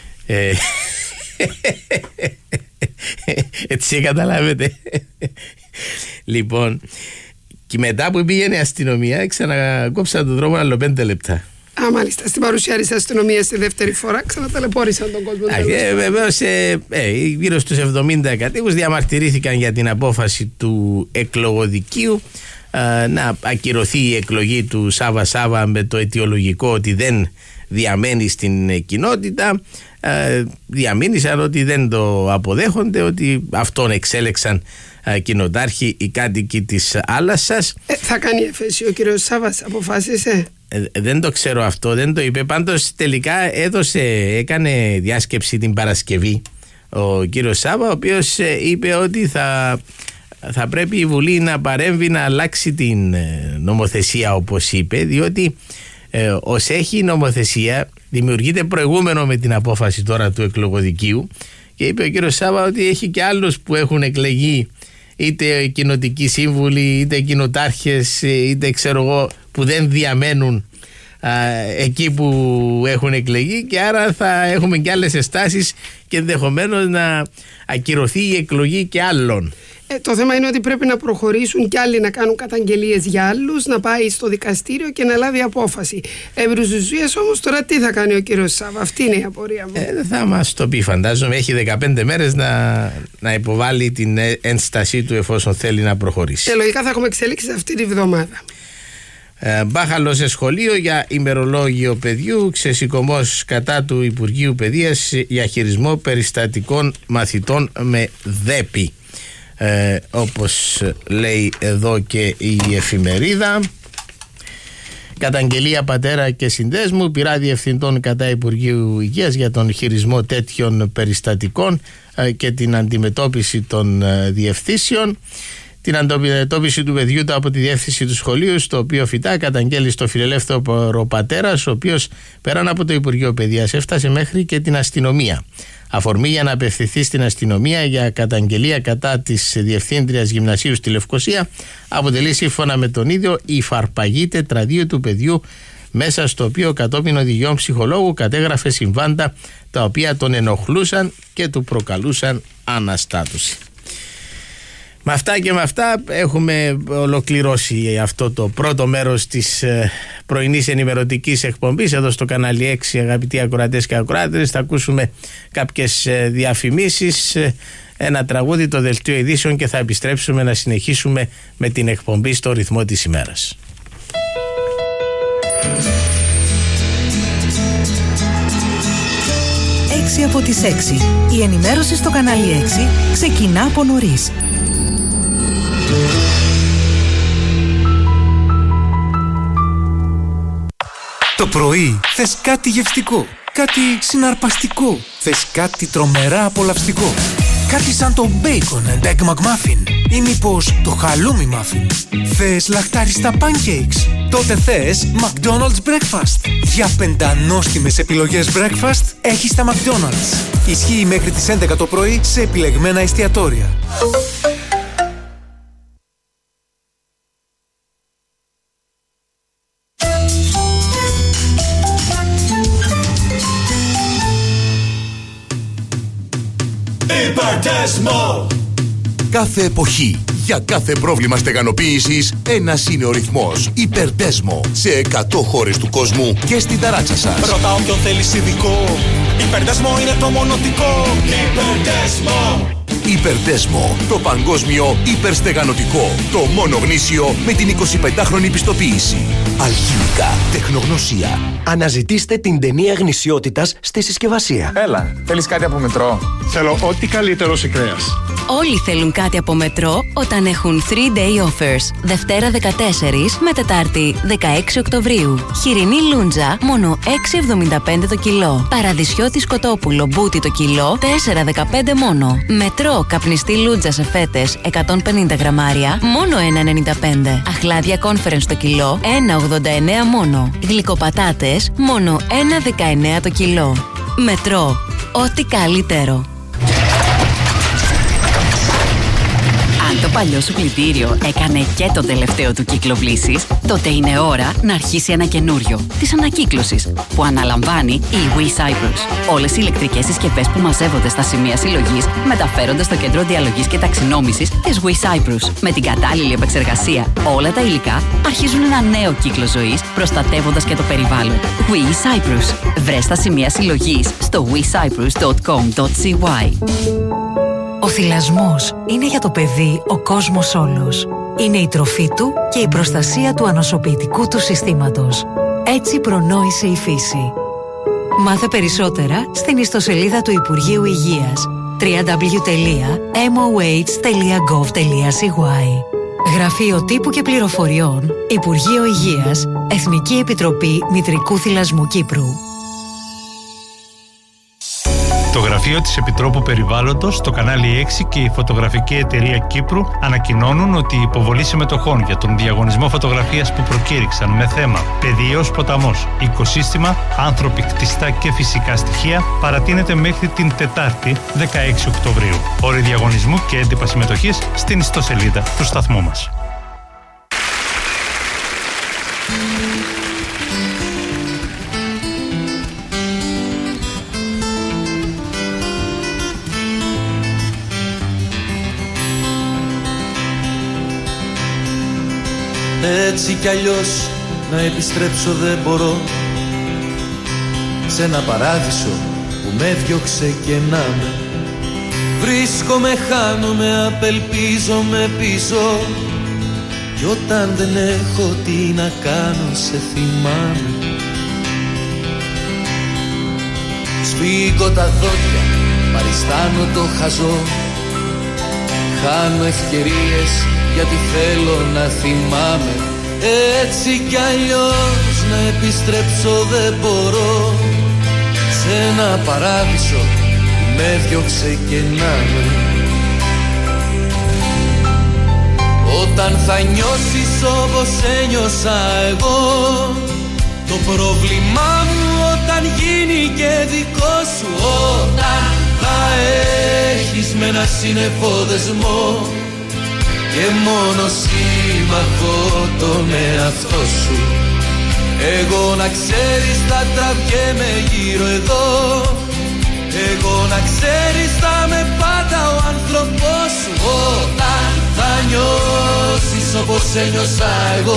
Έτσι καταλάβετε. Λοιπόν, και μετά που πήγαινε η αστυνομία ξανακόψαν τον δρόμο άλλο 5 λεπτά. Α, μάλιστα, στην παρουσία της αστυνομίας τη δεύτερη φορά ξαναταλαιπώρησαν τον κόσμο. Βεβαίως γύρω στους 70 κατοίκους διαμαρτυρήθηκαν για την απόφαση του εκλογοδικείου να ακυρωθεί η εκλογή του Σάβα Σάβα με το αιτιολογικό ότι δεν διαμένει στην κοινότητα. Διαμήνυσαν ότι δεν το αποδέχονται, ότι αυτόν εξέλεξαν κοινοτάρχη οι κάτοικοι της Άλασσας. Θα κάνει εφέση ο κύριος Σάβας, αποφάσισε? Δεν το ξέρω αυτό, δεν το είπε. Πάντως τελικά έκανε διάσκεψη την Παρασκευή ο κύριος Σάβα, ο οποίος είπε ότι θα πρέπει η Βουλή να παρέμβει να αλλάξει την νομοθεσία, όπως είπε, διότι ως έχει η νομοθεσία δημιουργείται προηγούμενο με την απόφαση τώρα του εκλογοδικείου, και είπε ο κύριος Σάβα ότι έχει και άλλους που έχουν εκλεγεί είτε κοινοτικοί σύμβουλοι είτε κοινοτάρχες είτε ξέρω εγώ που δεν διαμένουν εκεί που έχουν εκλεγεί, και άρα θα έχουμε και άλλες εστάσεις και ενδεχομένως να ακυρωθεί η εκλογή και άλλων. Το θέμα είναι ότι πρέπει να προχωρήσουν κι άλλοι να κάνουν καταγγελίες για άλλους, να πάει στο δικαστήριο και να λάβει απόφαση. Εύρους ουσίας όμως τώρα τι θα κάνει ο κύριος Σάβα? Αυτή είναι η απορία μου. Δεν θα μας το πει, φαντάζομαι. Έχει 15 μέρες να υποβάλει την ένστασή του εφόσον θέλει να προχωρήσει. Και λογικά θα έχουμε εξέλιξη αυτή τη βδομάδα. Μπάχαλο σε σχολείο για ημερολόγιο παιδιού, ξεσηκωμός κατά του Υπουργείου Παιδείας για χειρισμό περιστατικών μαθητών με δέπη. Όπως λέει εδώ και η εφημερίδα. Καταγγελία πατέρα και συνδέσμου, πειρά διευθυντών κατά Υπουργείου Υγείας για τον χειρισμό τέτοιων περιστατικών και την αντιμετώπιση των διευθύνσεων. Την αντιμετώπιση του παιδιού του από τη διεύθυνση του σχολείου, στο οποίο φυτά καταγγέλει στο φιλελεύθερο πατέρας, ο οποίος πέραν από το Υπουργείο Παιδείας έφτασε μέχρι και την αστυνομία. Αφορμή για να απευθυνθεί στην αστυνομία για καταγγελία κατά της διευθύντριας γυμνασίου στη Λευκοσία αποτελεί, σύμφωνα με τον ίδιο, η φαρπαγή τετραδίου του παιδιού, μέσα στο οποίο κατόπιν οδηγιών ψυχολόγου κατέγραφε συμβάντα τα οποία τον ενοχλούσαν και του προκαλούσαν αναστάτωση. Με αυτά και με αυτά έχουμε ολοκληρώσει αυτό το πρώτο μέρος της πρωινής ενημερωτικής εκπομπής εδώ στο κανάλι 6, αγαπητοί ακροατές και ακροάτες. Θα ακούσουμε κάποιες διαφημίσεις, ένα τραγούδι, το δελτίο ειδήσεων και θα επιστρέψουμε να συνεχίσουμε με την εκπομπή στο ρυθμό της ημέρας. 6 από τις 6. Η ενημέρωση στο κανάλι 6 ξεκινά από νωρίς. Το πρωί θες κάτι γευστικό, κάτι συναρπαστικό, θες κάτι τρομερά απολαυστικό. Κάτι σαν το Bacon and Egg McMuffin ή μήπως το χαλούμι muffin. Θες λαχτάριστα pancakes? Τότε θες McDonald's Breakfast. Για πεντανόστιμες επιλογές breakfast έχεις τα McDonald's. Ισχύει μέχρι τις 11 το πρωί σε επιλεγμένα εστιατόρια. Υπερτέσμο! Κάθε εποχή, για κάθε πρόβλημα στεγανοποίησης, ένας είναι ο ρυθμός. Υπερτέσμο, σε 100 χώρες του κόσμου και στην ταράτσα σας. Ρωτά όποιον θέλεις ειδικό, Υπερτέσμο είναι το μονοτικό. Υπερτέσμο! Υπερτέσμο, το παγκόσμιο υπερστεγανωτικό. Το μόνο γνήσιο με την 25χρονη πιστοποίηση. Αλχημικά, τεχνογνωσία. Αναζητήστε την ταινία γνησιότητας στη συσκευασία. Έλα, θέλεις κάτι από Μετρό? Θέλω ό,τι καλύτερο σε κρέας. Όλοι θέλουν κάτι από Μετρό όταν έχουν 3-day offers. Δευτέρα 14 με Τετάρτη 16 Οκτωβρίου. Χοιρινή λούντζα μόνο 6,75 το κιλό. Παραδεισιώτη σκοτόπουλο μπούτι το κιλό 4,15 μόνο. Μετρό καπνιστή λούντζα σε φέτες 150 γραμμάρια μόνο 1,95. Αχλάδια Conference το κιλό 1,89 μόνο. Γλυκοπατάτες μόνο 1,19 το κιλό. Μετρό. Ό,τι καλύτερο. Αν το παλιό σου πλυντήριο έκανε και το τελευταίο του κύκλο πλύσης, τότε είναι ώρα να αρχίσει ένα καινούριο, της ανακύκλωσης, που αναλαμβάνει η WeCyprus. Όλες οι ηλεκτρικές συσκευές που μαζεύονται στα σημεία συλλογής μεταφέρονται στο κέντρο διαλογής και ταξινόμησης της WeCyprus. Με την κατάλληλη επεξεργασία, όλα τα υλικά αρχίζουν ένα νέο κύκλο ζωής, προστατεύοντας και το περιβάλλον. WeCyprus. Βρες τα σημεία συλλογής στο wecyprus.com.cy. Ο θυλασμός είναι για το παιδί ο κόσμος όλος. Είναι η τροφή του και η προστασία του ανοσοποιητικού του συστήματος. Έτσι προνόησε η φύση. Μάθε περισσότερα στην ιστοσελίδα του Υπουργείου Υγείας www.moh.gov.cy. Γραφείο Τύπου και Πληροφοριών, Υπουργείο Υγείας, Εθνική Επιτροπή Μητρικού Θυλασμού Κύπρου. Το Γραφείο της Επιτρόπου Περιβάλλοντος, το κανάλι 6 και η Φωτογραφική Εταιρεία Κύπρου ανακοινώνουν ότι η υποβολή συμμετοχών για τον διαγωνισμό φωτογραφίας που προκήρυξαν με θέμα «Πεδίος ποταμός, οικοσύστημα, άνθρωποι, κτιστά και φυσικά στοιχεία» παρατείνεται μέχρι την Τετάρτη 16 Οκτωβρίου. Όροι διαγωνισμού και έντυπα συμμετοχής στην ιστοσελίδα του σταθμού μας. Έτσι κι αλλιώς να επιστρέψω δεν μπορώ σε ένα παράδεισο που με έδιωξε και να με. Βρίσκομαι, χάνομαι, απελπίζομαι πίσω κι όταν δεν έχω τι να κάνω σε θυμάμαι. Σφίγγω τα δόντια, παριστάνω το χαζό, χάνω ευκαιρίες γιατί θέλω να θυμάμαι. Έτσι κι αλλιώς να επιστρέψω δεν μπορώ σε ένα παράδεισο που με διώξε και να με. Όταν θα νιώσεις όπως ένιωσα εγώ, το πρόβλημά μου όταν γίνει και δικό σου, όταν θα έχεις με ένα σύννεφο δεσμό και μόνο σύμμαχο τον εαυτό σου, εγώ να ξέρεις θα τραβιέμαι γύρω εδώ, εγώ να ξέρεις θα με πάντα ο άνθρωπός σου. Όταν θα νιώσεις όπως ένιωσα εγώ.